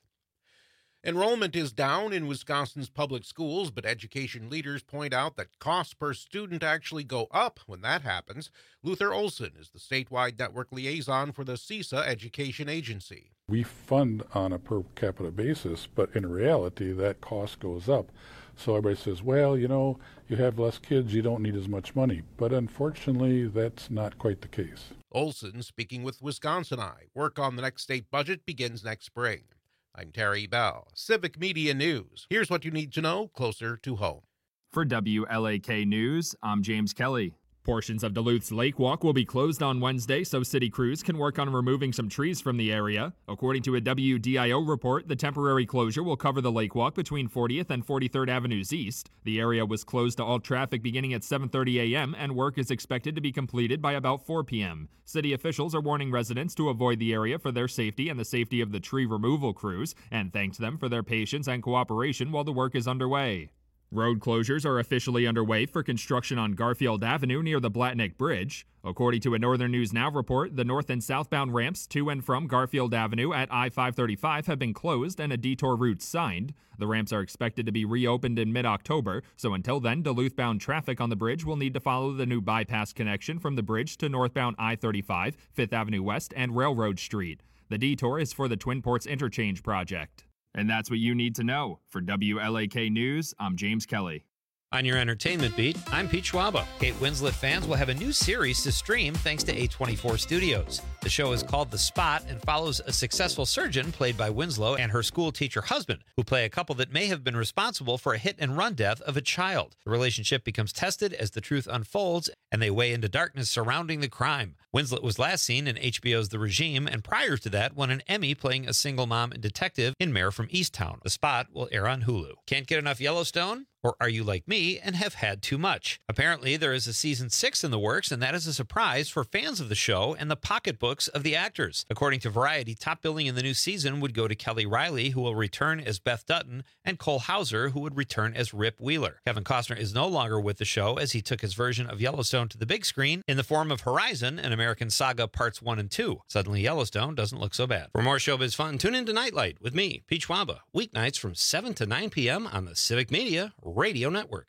[SPEAKER 5] Enrollment is down in Wisconsin's public schools, but education leaders point out that costs per student actually go up when that happens. Luther Olson is the statewide network liaison for the CISA Education Agency.
[SPEAKER 21] We fund on a per capita basis, but in reality, that cost goes up. So everybody says, well, you know, you have less kids, you don't need as much money. But unfortunately, that's not quite the case.
[SPEAKER 5] Olson speaking with Wisconsin Eye. Work on the next state budget begins next spring. I'm Terry Bell, Civic Media News. Here's what you need to know closer to home.
[SPEAKER 4] For W L A K News, I'm James Kelly. Portions of Duluth's Lake Walk will be closed on Wednesday so city crews can work on removing some trees from the area. According to a W D I O report, the temporary closure will cover the Lake Walk between fortieth and forty-third Avenues East. The area was closed to all traffic beginning at seven thirty a.m. and work is expected to be completed by about four p.m. City officials are warning residents to avoid the area for their safety and the safety of the tree removal crews and thanked them for their patience and cooperation while the work is underway. Road closures are officially underway for construction on Garfield Avenue near the Blatnick Bridge. According to a Northern News Now report, the north and southbound ramps to and from Garfield Avenue at I five thirty-five have been closed and a detour route signed. The ramps are expected to be reopened in mid-October, so until then, Duluth-bound traffic on the bridge will need to follow the new bypass connection from the bridge to northbound I thirty-five, Fifth Avenue West, and Railroad Street. The detour is for the Twin Ports Interchange project. And that's what you need to know. For W L A K News, I'm James Kelly.
[SPEAKER 14] On your entertainment beat, I'm Pete Schwaba. Kate Winslet fans will have a new series to stream thanks to A twenty-four Studios. The show is called The Spot and follows a successful surgeon played by Winslow and her school teacher husband, who play a couple that may have been responsible for a hit-and-run death of a child. The relationship becomes tested as the truth unfolds, and they weigh into darkness surrounding the crime. Winslet was last seen in H B O's The Regime, and prior to that won an Emmy playing a single mom and detective in Mayor from Easttown. The Spot will air on Hulu. Can't get enough Yellowstone? Or are you like me and have had too much? Apparently, there is a season six in the works, and that is a surprise for fans of the show and the pocketbooks of the actors. According to Variety, top billing in the new season would go to Kelly Riley, who will return as Beth Dutton, and Cole Hauser, who would return as Rip Wheeler. Kevin Costner is no longer with the show as he took his version of Yellowstone to the big screen in the form of Horizon, an American Saga Parts one and two. Suddenly, Yellowstone doesn't look so bad. For more showbiz fun, tune in to Nightlight with me, Pete Schwaba, weeknights from seven to nine p.m. on the Civic Media Radio Network.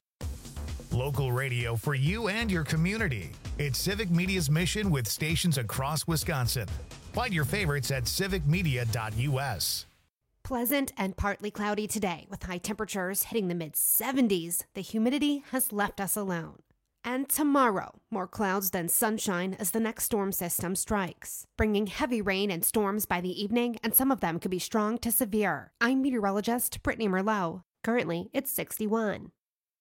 [SPEAKER 1] Local radio for you and your community. It's Civic Media's mission with stations across Wisconsin. Find your favorites at civic media dot U S.
[SPEAKER 22] Pleasant and partly cloudy today with high temperatures hitting the mid seventies. The humidity has left us alone. And tomorrow, more clouds than sunshine as the next storm system strikes, bringing heavy rain and storms by the evening, and some of them could be strong to severe. I'm meteorologist Brittany Merlot. Currently, it's sixty-one.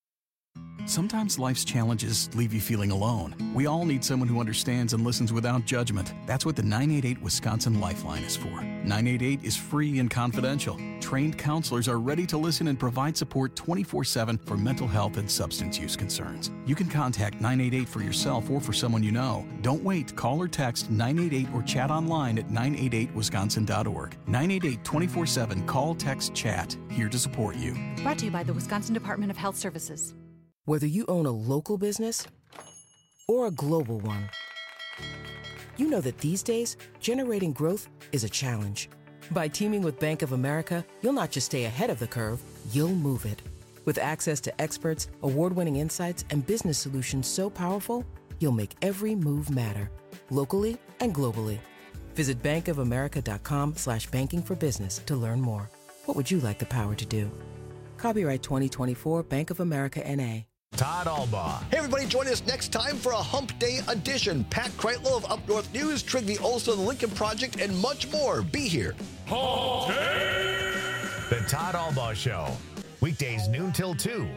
[SPEAKER 23] Sometimes life's challenges leave you feeling alone. We all need someone who understands and listens without judgment. That's what the nine eight eight Wisconsin Lifeline is for. nine eight eight is free and confidential. Trained counselors are ready to listen and provide support twenty-four seven for mental health and substance use concerns. You can contact nine eight eight for yourself or for someone you know. Don't wait. Call or text nine eight eight or chat online at nine eight eight wisconsin dot org. nine eight eight twenty-four seven Call, text, chat. Here to support you.
[SPEAKER 24] Brought to you by the Wisconsin Department of Health Services.
[SPEAKER 25] Whether you own a local business or a global one, you know that these days, generating growth is a challenge. By teaming with Bank of America, you'll not just stay ahead of the curve, you'll move it. With access to experts, award-winning insights, and business solutions so powerful, you'll make every move matter, locally and globally. Visit bankofamerica.com slash banking for business to learn more. What would you like the power to do? Copyright twenty twenty-four Bank of America N A.
[SPEAKER 1] Todd Albaugh.
[SPEAKER 26] Hey, everybody, join us next time for a Hump Day edition. Pat Kreitlow of Up North News, Trigby Olson, the Lincoln Project, and much more. Be here.
[SPEAKER 1] Hump Day! The Todd Albaugh Show. Weekdays noon till two.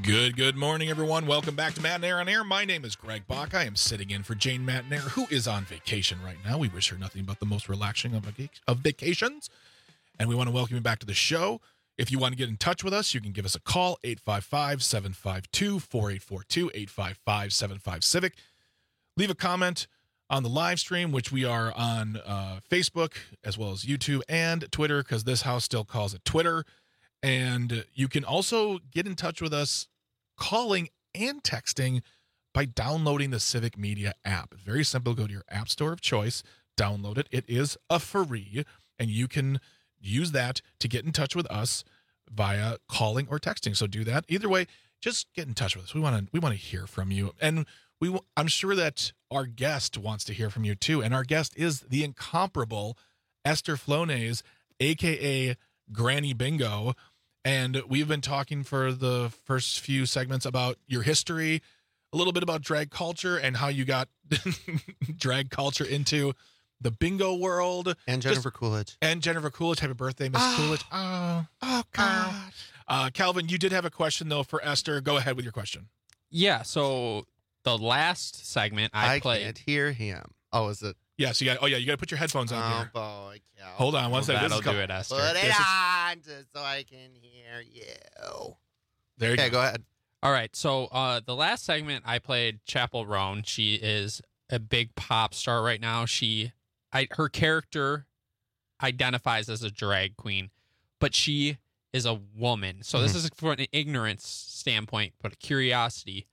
[SPEAKER 16] Good, good morning, everyone. Welcome back to Matt and Air on Air. My name is Greg Bach. I am sitting in for Jane Matt and Air, who is on vacation right now. We wish her nothing but the most relaxing of, vac- of vacations. And we want to welcome you back to the show. If you want to get in touch with us, you can give us a call, eight five five, seven five two, four eight four two, eight five five, seven five, Civic. Leave a comment on the live stream, which we are on uh, Facebook as well as YouTube and Twitter, because this house still calls it Twitter. And you can also get in touch with us calling and texting by downloading the Civic Media app. It's very simple. Go to your app store of choice, download it. It is a free, and you can use that to get in touch with us via calling or texting. So do that. Either way, just get in touch with us. We want to we want to hear from you, and we w- I'm sure that our guest wants to hear from you too. And our guest is the incomparable Esther Flonase, aka Granny Bingo. And we've been talking for the first few segments about your history, a little bit about drag culture and how you got drag culture into the bingo world.
[SPEAKER 17] And Jennifer Just, Coolidge.
[SPEAKER 16] And Jennifer Coolidge. Happy birthday, Miss oh. Coolidge. Oh, oh God. Uh, Calvin, you did have a question, though, for Esther. Go ahead with your question.
[SPEAKER 2] Yeah, so the last segment I,
[SPEAKER 17] I
[SPEAKER 2] played.
[SPEAKER 17] I can't hear him. Oh, is it?
[SPEAKER 16] Yeah, so you got, oh, yeah, you got to put your headphones on
[SPEAKER 17] oh,
[SPEAKER 16] here.
[SPEAKER 17] Boy, Cal.
[SPEAKER 16] Hold on one
[SPEAKER 2] well,
[SPEAKER 16] second.
[SPEAKER 2] That'll
[SPEAKER 16] this is
[SPEAKER 2] do it, Esther.
[SPEAKER 17] Put it
[SPEAKER 16] this
[SPEAKER 17] on is... so I can hear you.
[SPEAKER 16] There you
[SPEAKER 17] okay,
[SPEAKER 16] go.
[SPEAKER 17] go ahead.
[SPEAKER 2] All right, so uh, the last segment I played Chapel Roan. She is a big pop star right now. She, I, her character identifies as a drag queen, but she is a woman. So mm-hmm. this is from an ignorance standpoint, but a curiosity.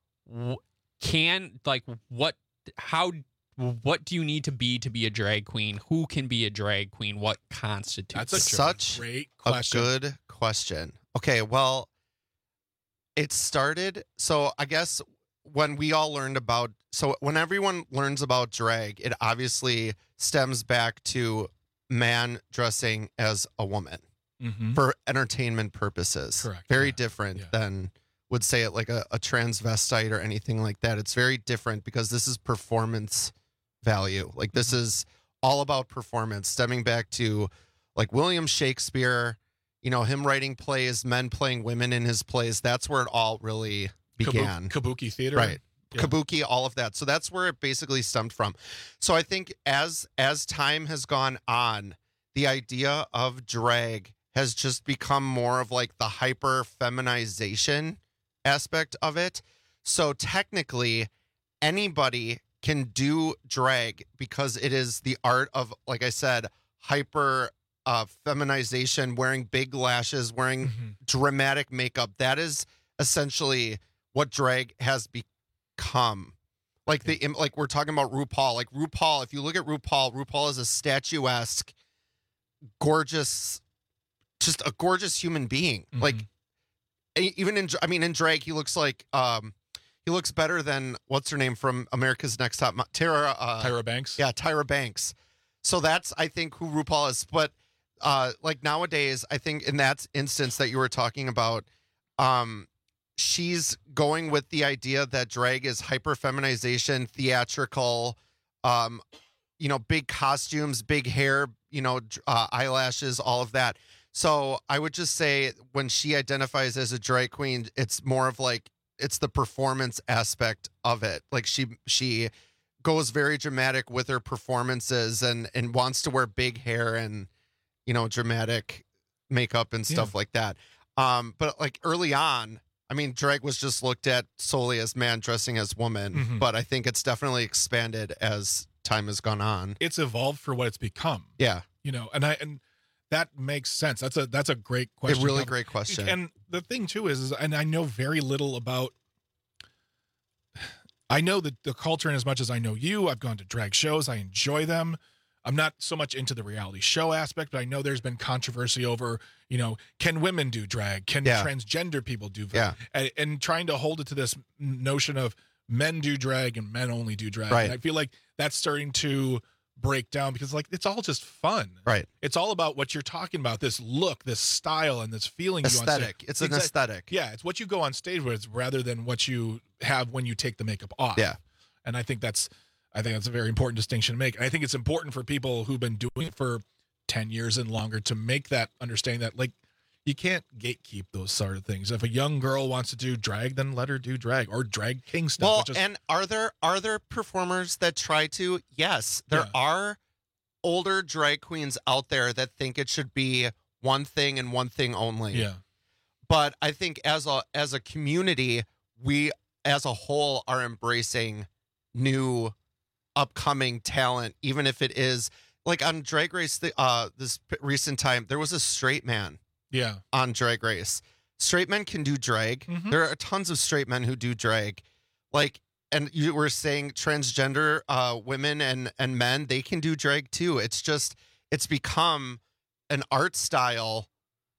[SPEAKER 2] Can, like, what, how, what do you need to be to be a drag queen? Who can be a drag queen? What constitutes
[SPEAKER 16] That's a
[SPEAKER 17] such
[SPEAKER 16] great question.
[SPEAKER 17] A good question. Okay, well, it started, so I guess when we all learned about, so when everyone learns about drag, it obviously stems back to man dressing as a woman
[SPEAKER 16] mm-hmm.
[SPEAKER 17] for entertainment purposes.
[SPEAKER 16] Correct.
[SPEAKER 17] Very
[SPEAKER 16] yeah.
[SPEAKER 17] different
[SPEAKER 16] yeah.
[SPEAKER 17] than would say it like a, a transvestite or anything like that. It's very different because this is performance value. Like this
[SPEAKER 16] mm-hmm.
[SPEAKER 17] is all about performance, stemming back to like William Shakespeare, you know, him writing plays, men playing women in his plays. That's where it all really began.
[SPEAKER 16] Kabuki theater.
[SPEAKER 17] Right.
[SPEAKER 16] Yeah.
[SPEAKER 17] Kabuki, all of that. So that's where it basically stemmed from. So I think as as time has gone on, the idea of drag has just become more of like the hyper feminization aspect of it. So technically anybody can do drag because it is the art of, like I said, hyper uh, feminization, wearing big lashes, wearing
[SPEAKER 16] mm-hmm.
[SPEAKER 17] dramatic makeup. That is essentially what drag has become. Like the like we're talking about RuPaul. Like RuPaul, if you look at RuPaul, RuPaul is a statuesque, gorgeous, just a gorgeous human being.
[SPEAKER 16] Mm-hmm.
[SPEAKER 17] Like even in, I mean, in drag, he looks like um, he looks better than what's her name from America's Next Top, Tyra uh,
[SPEAKER 16] Tyra Banks.
[SPEAKER 17] Yeah, Tyra Banks. So that's I think who RuPaul is. But uh, like nowadays, I think in that instance that you were talking about, um, she's going with the idea that drag is hyper feminization, theatrical, um, you know, big costumes, big hair, you know, uh, eyelashes, all of that. So I would just say when she identifies as a drag queen, it's more of like, it's the performance aspect of it. Like she, she goes very dramatic with her performances and, and wants to wear big hair and, you know, dramatic makeup and stuff
[SPEAKER 16] Yeah.
[SPEAKER 17] like that. Um, but like early on, I mean, drag was just looked at solely as man dressing as woman,
[SPEAKER 16] Mhm.
[SPEAKER 17] but I think it's definitely expanded as time has gone on.
[SPEAKER 16] It's evolved for what it's become.
[SPEAKER 17] Yeah.
[SPEAKER 16] You know, and I, and that makes sense. That's a, that's a great question.
[SPEAKER 17] A really
[SPEAKER 16] Calvin.
[SPEAKER 17] great question.
[SPEAKER 16] And the thing too is, is, and I know very little about, I know that the culture, and as much as I know you, I've gone to drag shows. I enjoy them. I'm not so much into the reality show aspect, but I know there's been controversy over, you know, can women do drag? Can
[SPEAKER 17] Yeah.
[SPEAKER 16] transgender people do
[SPEAKER 17] Yeah.
[SPEAKER 16] drag? And, and trying to hold it to this notion of men do drag and men only do drag.
[SPEAKER 17] Right.
[SPEAKER 16] And I feel like that's starting to break down because like it's all just fun.
[SPEAKER 17] Right.
[SPEAKER 16] It's all about what you're talking about, this look, this style, and this feeling you on
[SPEAKER 17] Aesthetic.
[SPEAKER 16] stage.
[SPEAKER 17] It's an
[SPEAKER 16] Exact-
[SPEAKER 17] aesthetic.
[SPEAKER 16] Yeah, it's what you go on stage with rather than what you have when you take the makeup off.
[SPEAKER 17] Yeah.
[SPEAKER 16] And I think that's I think that's a very important distinction to make. And I think it's important for people who've been doing it for ten years and longer to make that understanding that, like, you can't gatekeep those sort of things. If a young girl wants to do drag, then let her do drag or drag king stuff.
[SPEAKER 17] Well,
[SPEAKER 16] which is-
[SPEAKER 17] and are there are there performers that try to? Yes, there
[SPEAKER 16] Yeah.
[SPEAKER 17] are older drag queens out there that think it should be one thing and one thing only.
[SPEAKER 16] Yeah.
[SPEAKER 17] But I think as a as a community, we as a whole are embracing new upcoming talent, even if it is like on Drag Race. The, uh, this p- recent time, there was a straight man.
[SPEAKER 16] Yeah.
[SPEAKER 17] On Drag Race, straight men can do drag.
[SPEAKER 16] Mhm.
[SPEAKER 17] There are tons of straight men who do drag, like, and you were saying transgender uh, women and and men, they can do drag too. It's just it's become an art style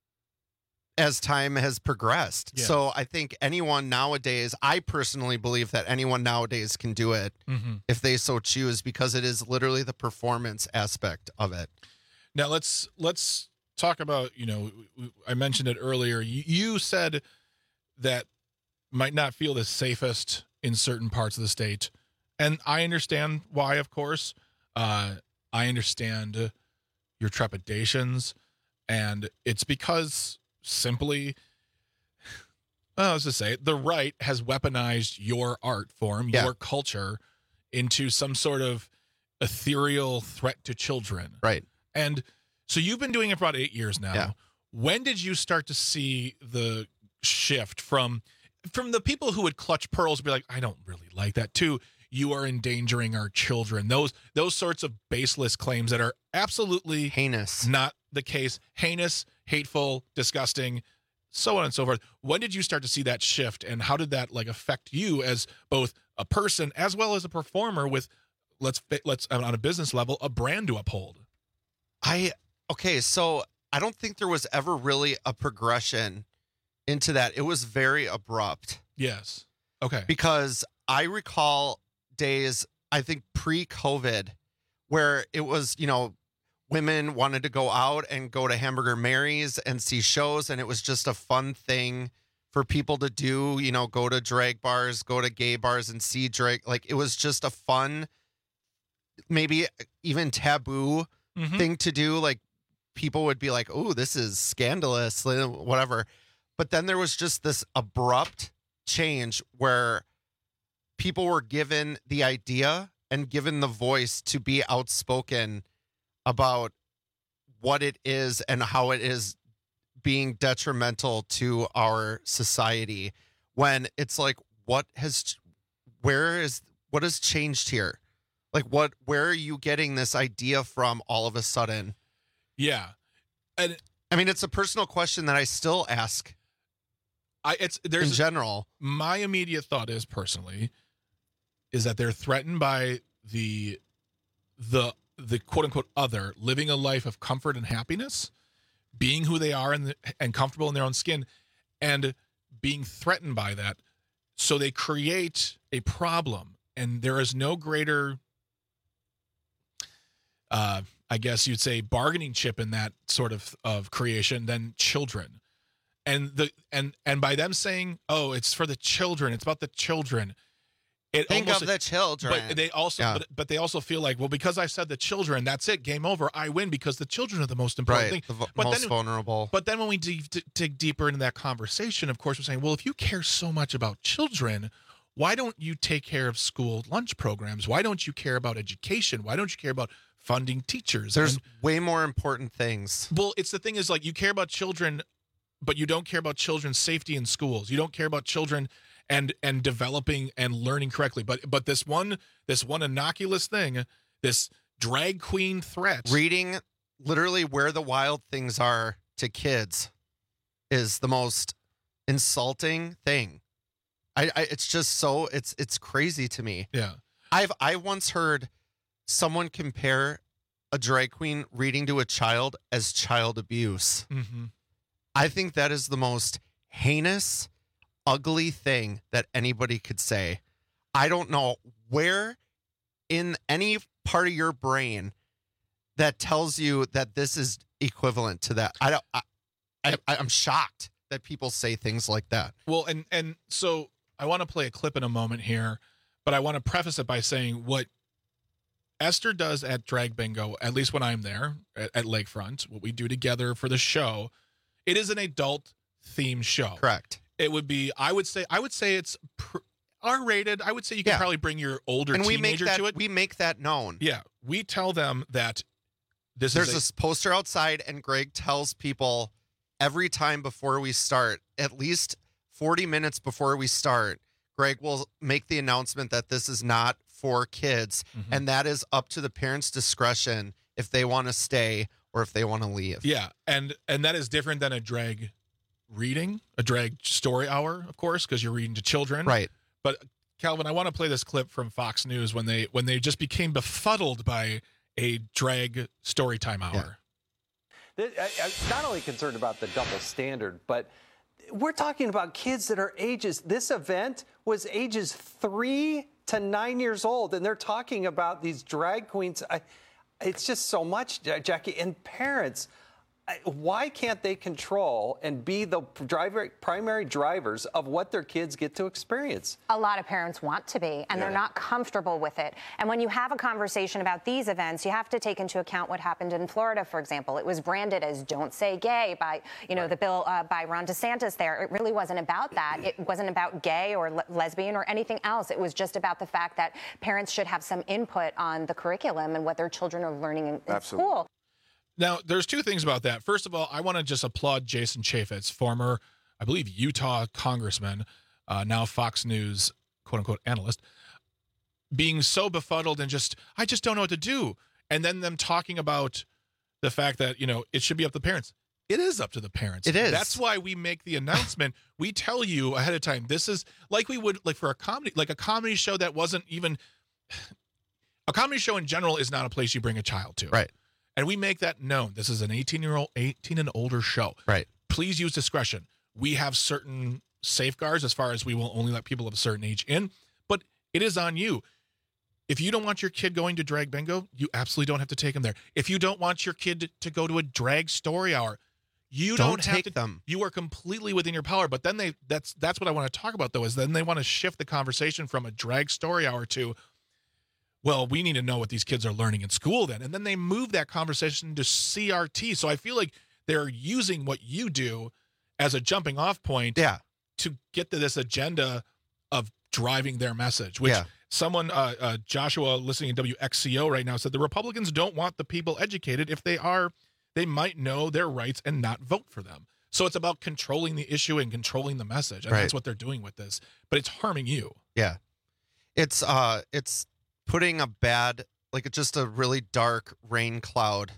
[SPEAKER 17] as time has progressed.
[SPEAKER 16] Yeah.
[SPEAKER 17] So I think anyone nowadays, I personally believe that anyone nowadays can do it
[SPEAKER 16] Mhm.
[SPEAKER 17] if they so choose, because it is literally the performance aspect of it.
[SPEAKER 16] Now let's let's talk about, you know, I mentioned it earlier. You, you said that might not feel the safest in certain parts of the state, and I understand why. Of course, uh, I understand your trepidations, and it's because simply, well, let's just say it, the right has weaponized your art form,
[SPEAKER 17] Yeah.
[SPEAKER 16] your culture, into some sort of ethereal threat to children.
[SPEAKER 17] Right.
[SPEAKER 16] And so you've been doing it for about eight years now.
[SPEAKER 17] Yeah.
[SPEAKER 16] When did you start to see the shift from from the people who would clutch pearls and be like, I don't really like that, to you are endangering our children? Those those sorts of baseless claims that are absolutely
[SPEAKER 17] heinous,
[SPEAKER 16] not the case, heinous, hateful, disgusting, so on and so forth. When did you start to see that shift, and how did that like affect you as both a person as well as a performer with, let's let's on a business level, a brand to uphold?
[SPEAKER 17] I okay, so I don't think there was ever really a progression into that. It was very abrupt.
[SPEAKER 16] Yes. Okay.
[SPEAKER 17] Because I recall days, I think pre-COVID, where it was, you know, women wanted to go out and go to Hamburger Mary's and see shows, and it was just a fun thing for people to do, you know, go to drag bars, go to gay bars and see drag. Like, it was just a fun, maybe even taboo
[SPEAKER 16] Mhm.
[SPEAKER 17] thing to do. Like, people would be like, oh, this is scandalous, whatever. But then there was just this abrupt change where people were given the idea and given the voice to be outspoken about what it is and how it is being detrimental to our society. When it's like, what has, where is, what has changed here? Like, what, where are you getting this idea from all of a sudden?
[SPEAKER 16] Yeah. And
[SPEAKER 17] I mean, it's a personal question that I still ask.
[SPEAKER 16] I it's there's
[SPEAKER 17] in general.
[SPEAKER 16] My immediate thought is personally is that they're threatened by the the the quote unquote other living a life of comfort and happiness, being who they are and the, and comfortable in their own skin, and being threatened by that. So they create a problem, and there is no greater uh I guess you'd say bargaining chip in that sort of of creation than children. And the and and by them saying, "Oh, it's for the children. It's about the children." It
[SPEAKER 17] Think
[SPEAKER 16] almost,
[SPEAKER 17] of the children.
[SPEAKER 16] But they also,
[SPEAKER 17] Yeah.
[SPEAKER 16] but, but they also feel like, well, because I said the children, that's it, game over. I win because the children are the most important
[SPEAKER 17] Right,
[SPEAKER 16] thing.
[SPEAKER 17] the vo-
[SPEAKER 16] but
[SPEAKER 17] most
[SPEAKER 16] then,
[SPEAKER 17] vulnerable.
[SPEAKER 16] But then when we dig, dig deeper into that conversation, of course, we're saying, well, if you care so much about children, why don't you take care of school lunch programs? Why don't you care about education? Why don't you care about funding teachers?
[SPEAKER 17] There's
[SPEAKER 16] And-
[SPEAKER 17] way more important things.
[SPEAKER 16] well, it's the thing is like you care about children, but you don't care about children's safety in schools. You don't care about children and and developing and learning correctly. But but this one this one innocuous thing, this drag queen threat.
[SPEAKER 17] Reading literally Where the Wild Things Are to kids is the most insulting thing. I, I it's just so it's it's crazy to me.
[SPEAKER 16] Yeah.
[SPEAKER 17] I've I once heard someone compare a drag queen reading to a child as child abuse.
[SPEAKER 16] Mm-hmm.
[SPEAKER 17] I think that is the most heinous, ugly thing that anybody could say. I don't know where in any part of your brain that tells you that this is equivalent to that. I don't. I, I, I'm shocked that people say things like that.
[SPEAKER 16] Well, and and so I want to play a clip in a moment here, but I want to preface it by saying what Esther does at Drag Bingo, at least when I'm there at, at Lakefront, what we do together for the show, It is an adult themed show.
[SPEAKER 17] Correct.
[SPEAKER 16] It would be. I would say. I would say it's pr- R-rated. I would say you can
[SPEAKER 17] Yeah.
[SPEAKER 16] probably bring your older
[SPEAKER 17] and we
[SPEAKER 16] teenager
[SPEAKER 17] make that,
[SPEAKER 16] to it.
[SPEAKER 17] We make that known.
[SPEAKER 16] Yeah, we tell them that this
[SPEAKER 17] There's
[SPEAKER 16] is a,
[SPEAKER 17] this poster outside, and Greg tells people every time before we start, at least forty minutes before we start, Greg will make the announcement that this is not for kids,
[SPEAKER 16] Mm-hmm.
[SPEAKER 17] and that is up to the parents' discretion if they want to stay or if they want to leave.
[SPEAKER 16] Yeah, and and that is different than a drag reading, a drag story hour, of course, because you're reading to children.
[SPEAKER 17] Right.
[SPEAKER 16] But Calvin, I want to play this clip from Fox News when they when they just became befuddled by a drag story time hour.
[SPEAKER 3] I- I'm not only concerned about the double standard, but we're talking about kids that are ages. This event was ages three to nine years old, and they're talking about these drag queens. I, it's just so much, Ja- Jackie. And parents, I- why can't they control and be the driver, primary drivers of what their kids get to experience?
[SPEAKER 6] A lot of parents want to be, and they're
[SPEAKER 3] Yeah.
[SPEAKER 6] not comfortable with it. And when you have a conversation about these events, you have to take into account what happened in Florida, for example. It was branded as "Don't Say Gay" by, you know, the bill uh, by Ron DeSantis. There, it really wasn't about that. It wasn't about gay or le- lesbian or anything else. It was just about the fact that parents should have some input on the curriculum and what their children are learning in, in school.
[SPEAKER 16] Now, there's two things about that. First of all, I want to just applaud Jason Chaffetz, former, I believe, Utah congressman, uh, now Fox News quote unquote analyst, being so befuddled and just, I just don't know what to do. And then them talking about the fact that, you know, it should be up to the parents. It is up to the parents.
[SPEAKER 17] It is.
[SPEAKER 16] That's why we make the announcement. We tell you ahead of time, this is like we would, like for a comedy, like a comedy show that wasn't even, a comedy show in general is not a place you bring a child to.
[SPEAKER 17] Right.
[SPEAKER 16] And we make that known. This is an eighteen-year-old, eighteen and older show.
[SPEAKER 17] Right.
[SPEAKER 16] Please use discretion. We have certain safeguards as far as we will only let people of a certain age in, but it is on you. If you don't want your kid going to drag bingo, you absolutely don't have to take them there. If you don't want your kid to go to a drag story hour, you
[SPEAKER 17] Don't
[SPEAKER 16] don't, have
[SPEAKER 17] take
[SPEAKER 16] to.
[SPEAKER 17] them.
[SPEAKER 16] You are completely within your power. But then they that's that's what I want to talk about though, is then they want to shift the conversation from a drag story hour to, well, we need to know what these kids are learning in school then. And then they move that conversation to C R T. So I feel like they're using what you do as a jumping off point
[SPEAKER 17] yeah.
[SPEAKER 16] to get to this agenda of driving their message, which
[SPEAKER 17] Yeah.
[SPEAKER 16] someone, uh, uh, Joshua listening to W X C O right now said the Republicans don't want the people educated. If they are, they might know their rights and not vote for them. So it's about controlling the issue and controlling the message. And
[SPEAKER 17] Right.
[SPEAKER 16] that's what they're doing with this, but it's harming you.
[SPEAKER 17] Yeah. It's uh it's putting a bad, like just a really dark rain cloud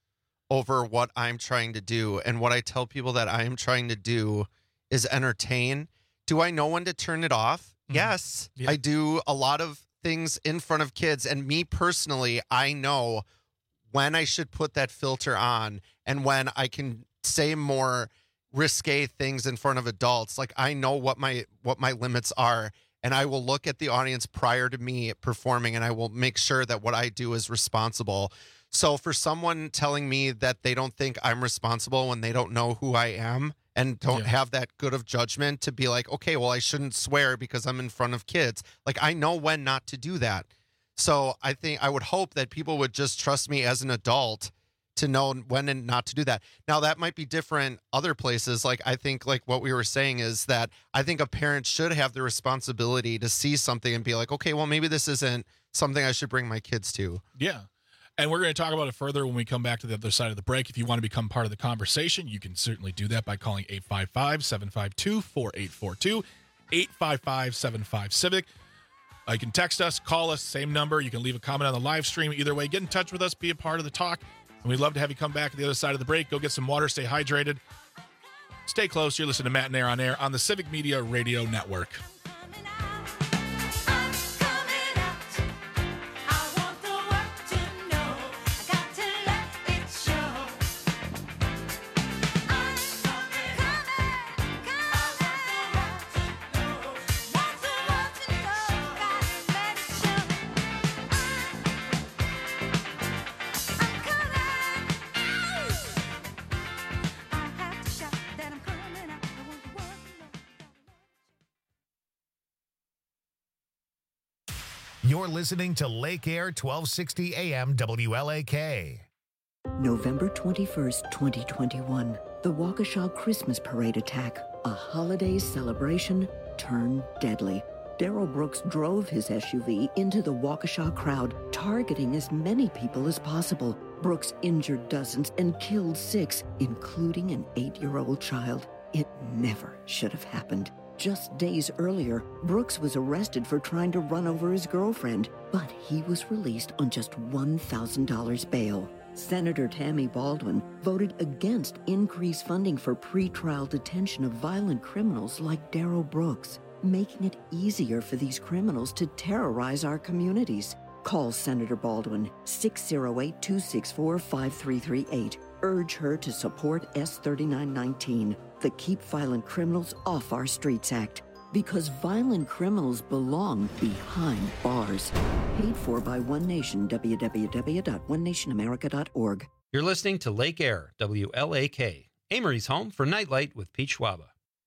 [SPEAKER 17] over what I'm trying to do. And what I tell people that I am trying to do is entertain. Do I know when to turn it off? Yes.
[SPEAKER 16] Yeah.
[SPEAKER 17] I do a lot of things in front of kids. And me personally, I know when I should put that filter on and when I can say more risque things in front of adults. Like I know what my what my limits are. And I will look at the audience prior to me performing, and I will make sure that what I do is responsible. So for someone telling me that they don't think I'm responsible when they don't know who I am and don't
[SPEAKER 16] Yeah.
[SPEAKER 17] have that good of judgment to be like, okay, well, I shouldn't swear because I'm in front of kids. Like I know when not to do that. So I think I would hope that people would just trust me as an adult to know when and not to do that. Now that might be different other places. Like I think like what we were saying is that I think a parent should have the responsibility to see something and be like, okay, well maybe this isn't something I should bring my kids to.
[SPEAKER 16] Yeah. And we're going to talk about it further when we come back to the other side of the break. If you want to become part of the conversation, you can certainly do that by calling eight five five, seven five two, four eight four two, eight five five, seven five, Civic. Uh, you can text us, call us, same number. You can leave a comment on the live stream. Either way, get in touch with us, be a part of the talk. And we'd love to have you come back to the other side of the break. Go get some water, stay hydrated. Stay close. You're listening to Matt and Air on Air on the Civic Media Radio Network.
[SPEAKER 1] You're listening to Lake Air twelve sixty A M W L A K.
[SPEAKER 7] November twenty-first, twenty twenty-one. The Waukesha Christmas Parade attack, a holiday celebration turned deadly. Darrell Brooks drove his S U V into the Waukesha crowd, targeting as many people as possible. Brooks injured dozens and killed six, including an eight-year-old child. It never should have happened. Just days earlier, Brooks was arrested for trying to run over his girlfriend, but he was released on just one thousand dollars bail. Senator Tammy Baldwin voted against increased funding for pretrial detention of violent criminals like Darrell Brooks, making it easier for these criminals to terrorize our communities. Call Senator Baldwin, six oh eight, two six four, five three three eight. Urge her to support S thirty-nine nineteen, the Keep Violent Criminals Off Our Streets Act. Because violent criminals belong behind bars. Paid for by One Nation, w w w dot one nation america dot org.
[SPEAKER 14] You're listening to Lake Air, W L A K, Amory's home for Nightlight with Pete Schwaba.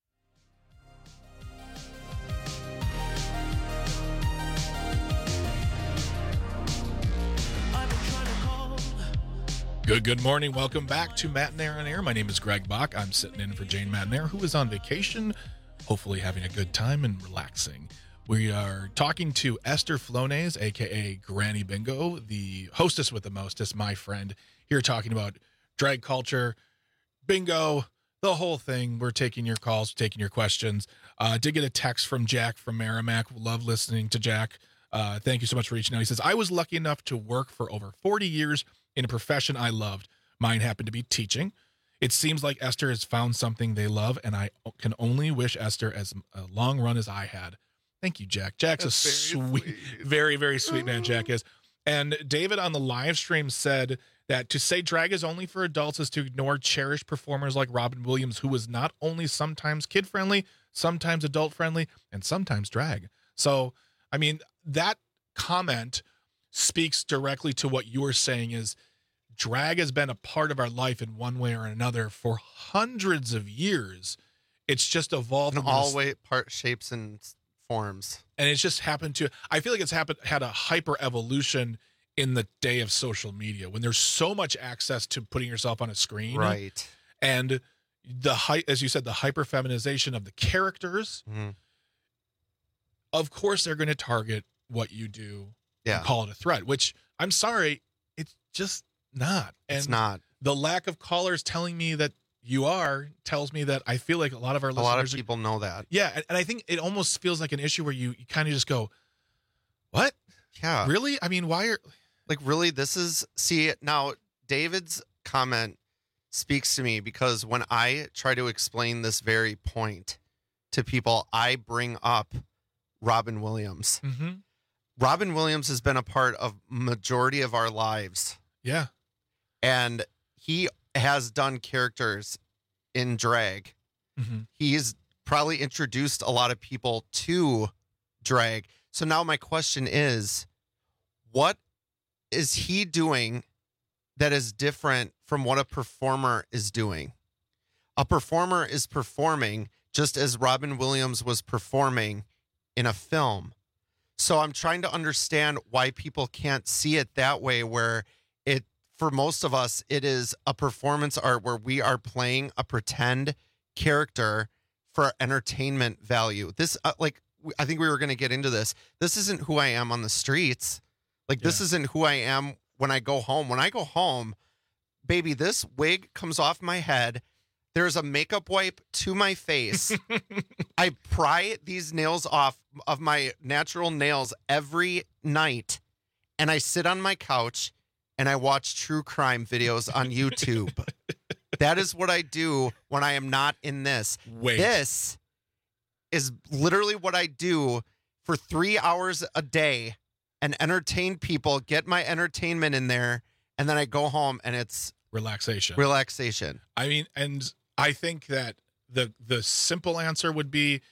[SPEAKER 16] Good, good morning. Welcome back to Matt and Air on Air. My name is Greg Bach. I'm sitting in for Jane Matt and Air, who is on vacation, hopefully having a good time and relaxing. We are talking to Esther Flonez, a k a. Granny Bingo, the hostess with the mostest, my friend, here talking about drag culture, bingo, the whole thing. We're taking your calls, taking your questions. Uh, did get a text from Jack from Merrimack. Love listening to Jack. Uh, thank you so much for reaching out. He says, I was lucky enough to work for over forty years in a profession I loved. Mine happened to be teaching. It seems like Esther has found something they love, and I can only wish Esther as a long run as I had. Thank you, Jack. Jack's That's a very sweet, sweet, very, very sweet man, Jack is. And David on the live stream said that to say drag is only for adults is to ignore cherished performers like Robin Williams, who was not only sometimes kid-friendly, sometimes adult-friendly, and sometimes drag. So, I mean, that comment speaks directly to what you're saying is drag has been a part of our life in one way or another for hundreds of years. It's just evolved
[SPEAKER 17] in all way, part, shapes, and forms.
[SPEAKER 16] And it's just happened to, I feel like it's happened, had a hyper evolution in the day of social media when there's so much access to putting yourself on a screen.
[SPEAKER 17] Right.
[SPEAKER 16] And the height, as you said, the hyper feminization of the characters.
[SPEAKER 17] Mm-hmm.
[SPEAKER 16] Of course, they're going to target what you do.
[SPEAKER 17] Yeah.
[SPEAKER 16] And call it a threat, which I'm sorry, it's just not. And
[SPEAKER 17] it's not.
[SPEAKER 16] The lack of callers telling me that you are tells me that I feel like a lot of our
[SPEAKER 17] a
[SPEAKER 16] listeners.
[SPEAKER 17] A lot of people are, know that.
[SPEAKER 16] Yeah. And, and I think it almost feels like an issue where you, you kind of just go, what?
[SPEAKER 17] Yeah.
[SPEAKER 16] Really? I mean, why are.
[SPEAKER 17] Like, really? This is. See, now, David's comment speaks to me because when I try to explain this very point to people, I bring up Robin Williams.
[SPEAKER 16] Mm-hmm.
[SPEAKER 17] Robin Williams has been a part of majority of our lives.
[SPEAKER 16] Yeah.
[SPEAKER 17] And he has done characters in drag.
[SPEAKER 16] Mm-hmm.
[SPEAKER 17] He's probably introduced a lot of people to drag. So now my question is, what is he doing that is different from what a performer is doing? A performer is performing just as Robin Williams was performing in a film. So I'm trying to understand why people can't see it that way, where it, for most of us, it is a performance art where we are playing a pretend character for entertainment value. This, uh, like, I think we were going to get into this. This isn't who I am on the streets. Like, yeah. This isn't who I am when I go home. When I go home, baby, this wig comes off my head. There's a makeup wipe to my face. I pry these nails off of my natural nails every night. And I sit on my couch and I watch true crime videos on YouTube. That is what I do when I am not in this.
[SPEAKER 16] Wait.
[SPEAKER 17] This is literally what I do for three hours a day and entertain people, get my entertainment in there. And then I go home and it's
[SPEAKER 16] relaxation.
[SPEAKER 17] Relaxation.
[SPEAKER 16] I mean, and I think that the the simple answer would be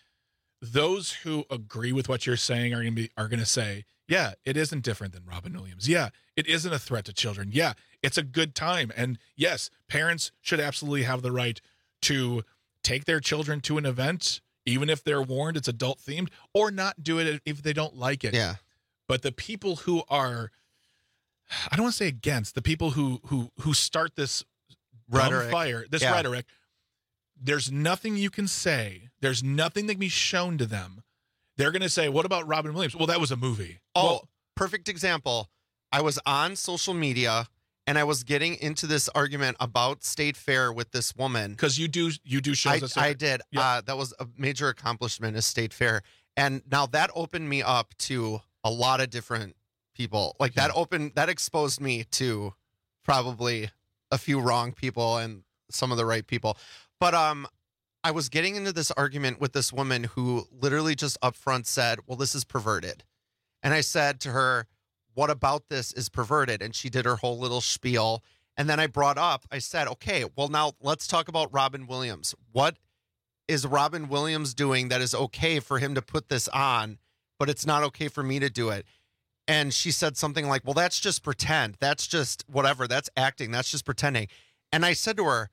[SPEAKER 16] those who agree with what you're saying are going to be are going to say, yeah, it isn't different than Robin Williams. Yeah, it isn't a threat to children. Yeah, it's a good time. And yes, parents should absolutely have the right to take their children to an event, even if they're warned it's adult themed, or not do it if they don't like it.
[SPEAKER 17] Yeah.
[SPEAKER 16] But the people who are, I don't want to say against, the people who who who start this
[SPEAKER 17] rhetoric,
[SPEAKER 16] fire, this
[SPEAKER 17] yeah.
[SPEAKER 16] rhetoric, there's nothing you can say. There's nothing that can be shown to them. They're going to say, what about Robin Williams? Well, that was a movie.
[SPEAKER 17] Oh,
[SPEAKER 16] well,
[SPEAKER 17] perfect example. I was on social media and I was getting into this argument about State Fair with this woman.
[SPEAKER 16] Because you do you do shows
[SPEAKER 17] I,
[SPEAKER 16] at State
[SPEAKER 17] I
[SPEAKER 16] Fair.
[SPEAKER 17] did.
[SPEAKER 16] Yeah.
[SPEAKER 17] Uh, that was a major accomplishment is State Fair. And now that opened me up to a lot of different people. Like that opened, that exposed me to probably a few wrong people and some of the right people. But um, I was getting into this argument with this woman who literally just upfront said, well, this is perverted. And I said to her, what about this is perverted? And she did her whole little spiel. And then I brought up, I said, okay, well, now let's talk about Robin Williams. What is Robin Williams doing that is okay for him to put this on, but it's not okay for me to do it? And she said something like, well, that's just pretend. That's just whatever. That's acting. That's just pretending. And I said to her,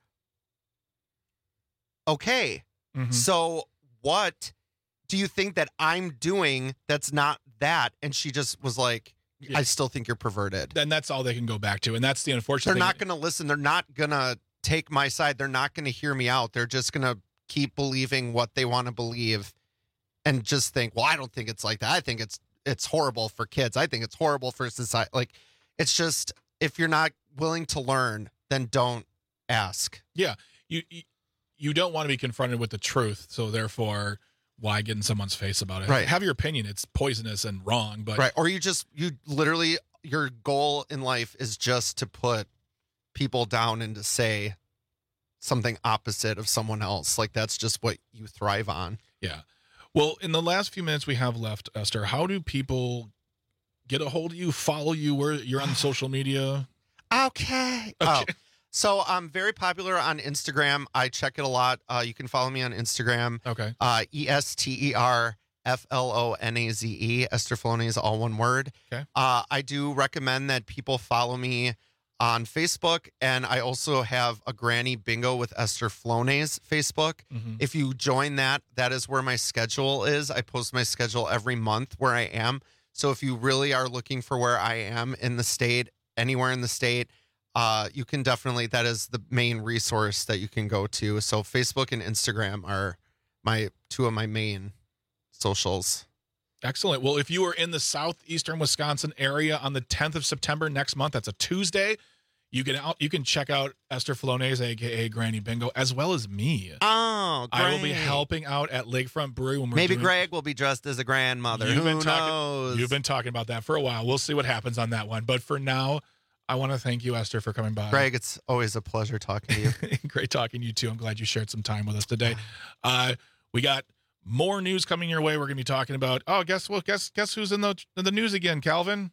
[SPEAKER 17] okay,
[SPEAKER 16] Mm-hmm.
[SPEAKER 17] so what do you think that I'm doing that's not that? And she just was like, I still think you're perverted.
[SPEAKER 16] Then that's all they can go back to. And that's the unfortunate
[SPEAKER 17] They're
[SPEAKER 16] thing.
[SPEAKER 17] not going to listen. They're not going to take my side. They're not going to hear me out. They're just going to keep believing what they want to believe and just think, well, I don't think it's like that. I think it's it's horrible for kids. I think it's horrible for society. Like, it's just, if you're not willing to learn, then don't ask.
[SPEAKER 16] Yeah. You, you you don't want to be confronted with the truth. So therefore, why get in someone's face about it?
[SPEAKER 17] Right.
[SPEAKER 16] Have your opinion. It's poisonous and wrong. But
[SPEAKER 17] Right. Or you just, you literally, your goal in life is just to put people down and to say something opposite of someone else. Like, that's just what you thrive on.
[SPEAKER 16] Yeah. Well, in the last few minutes we have left, Esther, how do people get a hold of you, follow you, where you're on social media?
[SPEAKER 17] Okay. Oh, so I'm very popular on Instagram. I check it a lot. Uh, you can follow me on Instagram.
[SPEAKER 16] Okay.
[SPEAKER 17] Uh, E S T E R F L O N A Z E. Esther Flonase, all one word.
[SPEAKER 16] Okay.
[SPEAKER 17] Uh, I do recommend that people follow me on Facebook, and I also have a Granny Bingo with Esther Flonase Facebook.
[SPEAKER 16] Mhm.
[SPEAKER 17] If you join that, that is where my schedule is. I post my schedule every month where I am. So if you really are looking for where I am in the state, anywhere in the state, uh, you can definitely, that is the main resource that you can go to. So Facebook and Instagram are my two of my main socials.
[SPEAKER 16] Excellent. Well, if you are in the southeastern Wisconsin area on the tenth of September next month, that's a Tuesday, you can out, you can check out Esther Flonase, aka Granny Bingo, as well as me.
[SPEAKER 17] Oh, great.
[SPEAKER 16] I will be helping out at Lakefront Brewery when we're
[SPEAKER 17] Maybe
[SPEAKER 16] doing,
[SPEAKER 17] Greg will be dressed as a grandmother.
[SPEAKER 16] You've
[SPEAKER 17] Who
[SPEAKER 16] been talking,
[SPEAKER 17] knows?
[SPEAKER 16] You've been talking about that for a while. We'll see what happens on that one. But for now, I want to thank you, Esther, for coming by.
[SPEAKER 17] Greg, it's always a pleasure talking to you.
[SPEAKER 16] Great talking to you, too. I'm glad you shared some time with us today. Uh, we got more news coming your way. We're going to be talking about, oh, guess what? Guess guess who's in the in the news again, Calvin?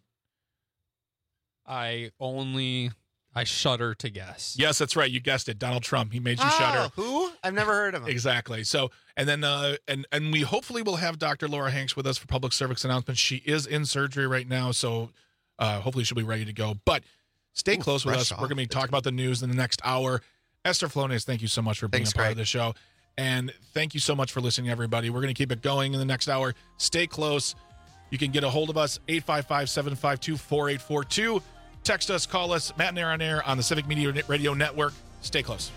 [SPEAKER 2] I only, I shudder to guess.
[SPEAKER 16] Yes, that's right. You guessed it. Donald Trump. He made you
[SPEAKER 17] Oh,
[SPEAKER 16] shudder.
[SPEAKER 17] who? I've never heard of him.
[SPEAKER 16] Exactly. So, and then, uh, and and we hopefully will have Doctor Laura Hanks with us for public service announcements. She is in surgery right now, so uh, hopefully she'll be ready to go. But stay
[SPEAKER 17] Ooh,
[SPEAKER 16] close with
[SPEAKER 17] fresh
[SPEAKER 16] us.
[SPEAKER 17] off
[SPEAKER 16] We're going to be
[SPEAKER 17] it.
[SPEAKER 16] talking about the news in the next hour. Esther Flonase, thank you so much for being
[SPEAKER 17] Thanks,
[SPEAKER 16] a part
[SPEAKER 17] Greg.
[SPEAKER 16] of the show. And thank you so much for listening, everybody. We're going to keep it going in the next hour. Stay close. You can get a hold of us, eight five five, seven five two, four eight four two. Text us, call us, Matt and Air on Air on the Civic Media Radio Network. Stay close.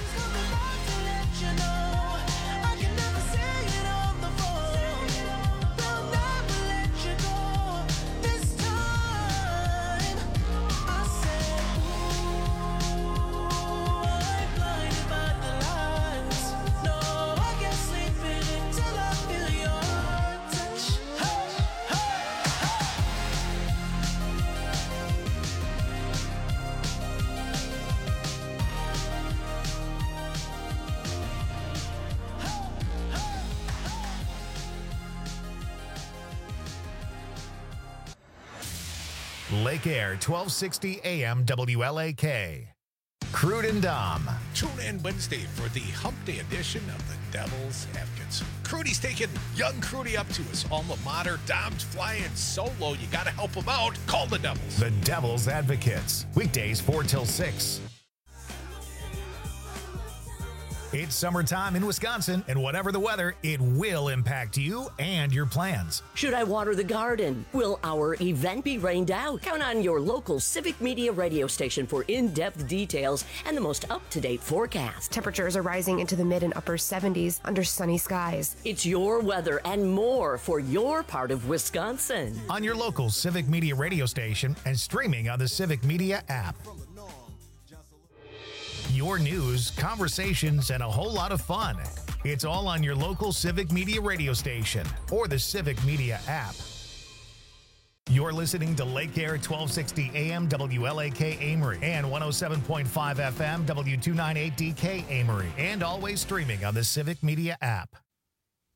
[SPEAKER 1] Lake Air, twelve sixty A M W L A K. Crude and Dom.
[SPEAKER 8] Tune in Wednesday for the Hump Day edition of the Devil's Advocates. Crudy's taking young Crudy up to his alma mater. Dom's flying solo. You got to help him out. Call the Devils.
[SPEAKER 1] The Devil's Advocates. Weekdays four till six. It's summertime in Wisconsin, and whatever the weather, it will impact you and your plans.
[SPEAKER 9] Should I water the garden? Will our event be rained out? Count on your local Civic Media radio station for in-depth details and the most up-to-date forecast.
[SPEAKER 22] Temperatures are rising into the mid and upper seventies under sunny skies.
[SPEAKER 9] It's your weather and more for your part of Wisconsin.
[SPEAKER 1] On your local Civic Media radio station and streaming on the Civic Media app. Your news, conversations, and a whole lot of fun. It's all on your local Civic Media radio station or the Civic Media app. You're listening to Lake Air twelve sixty A M W L A K Amory and one oh seven point five F M W two ninety-eight D K Amory, and always streaming on the Civic Media app.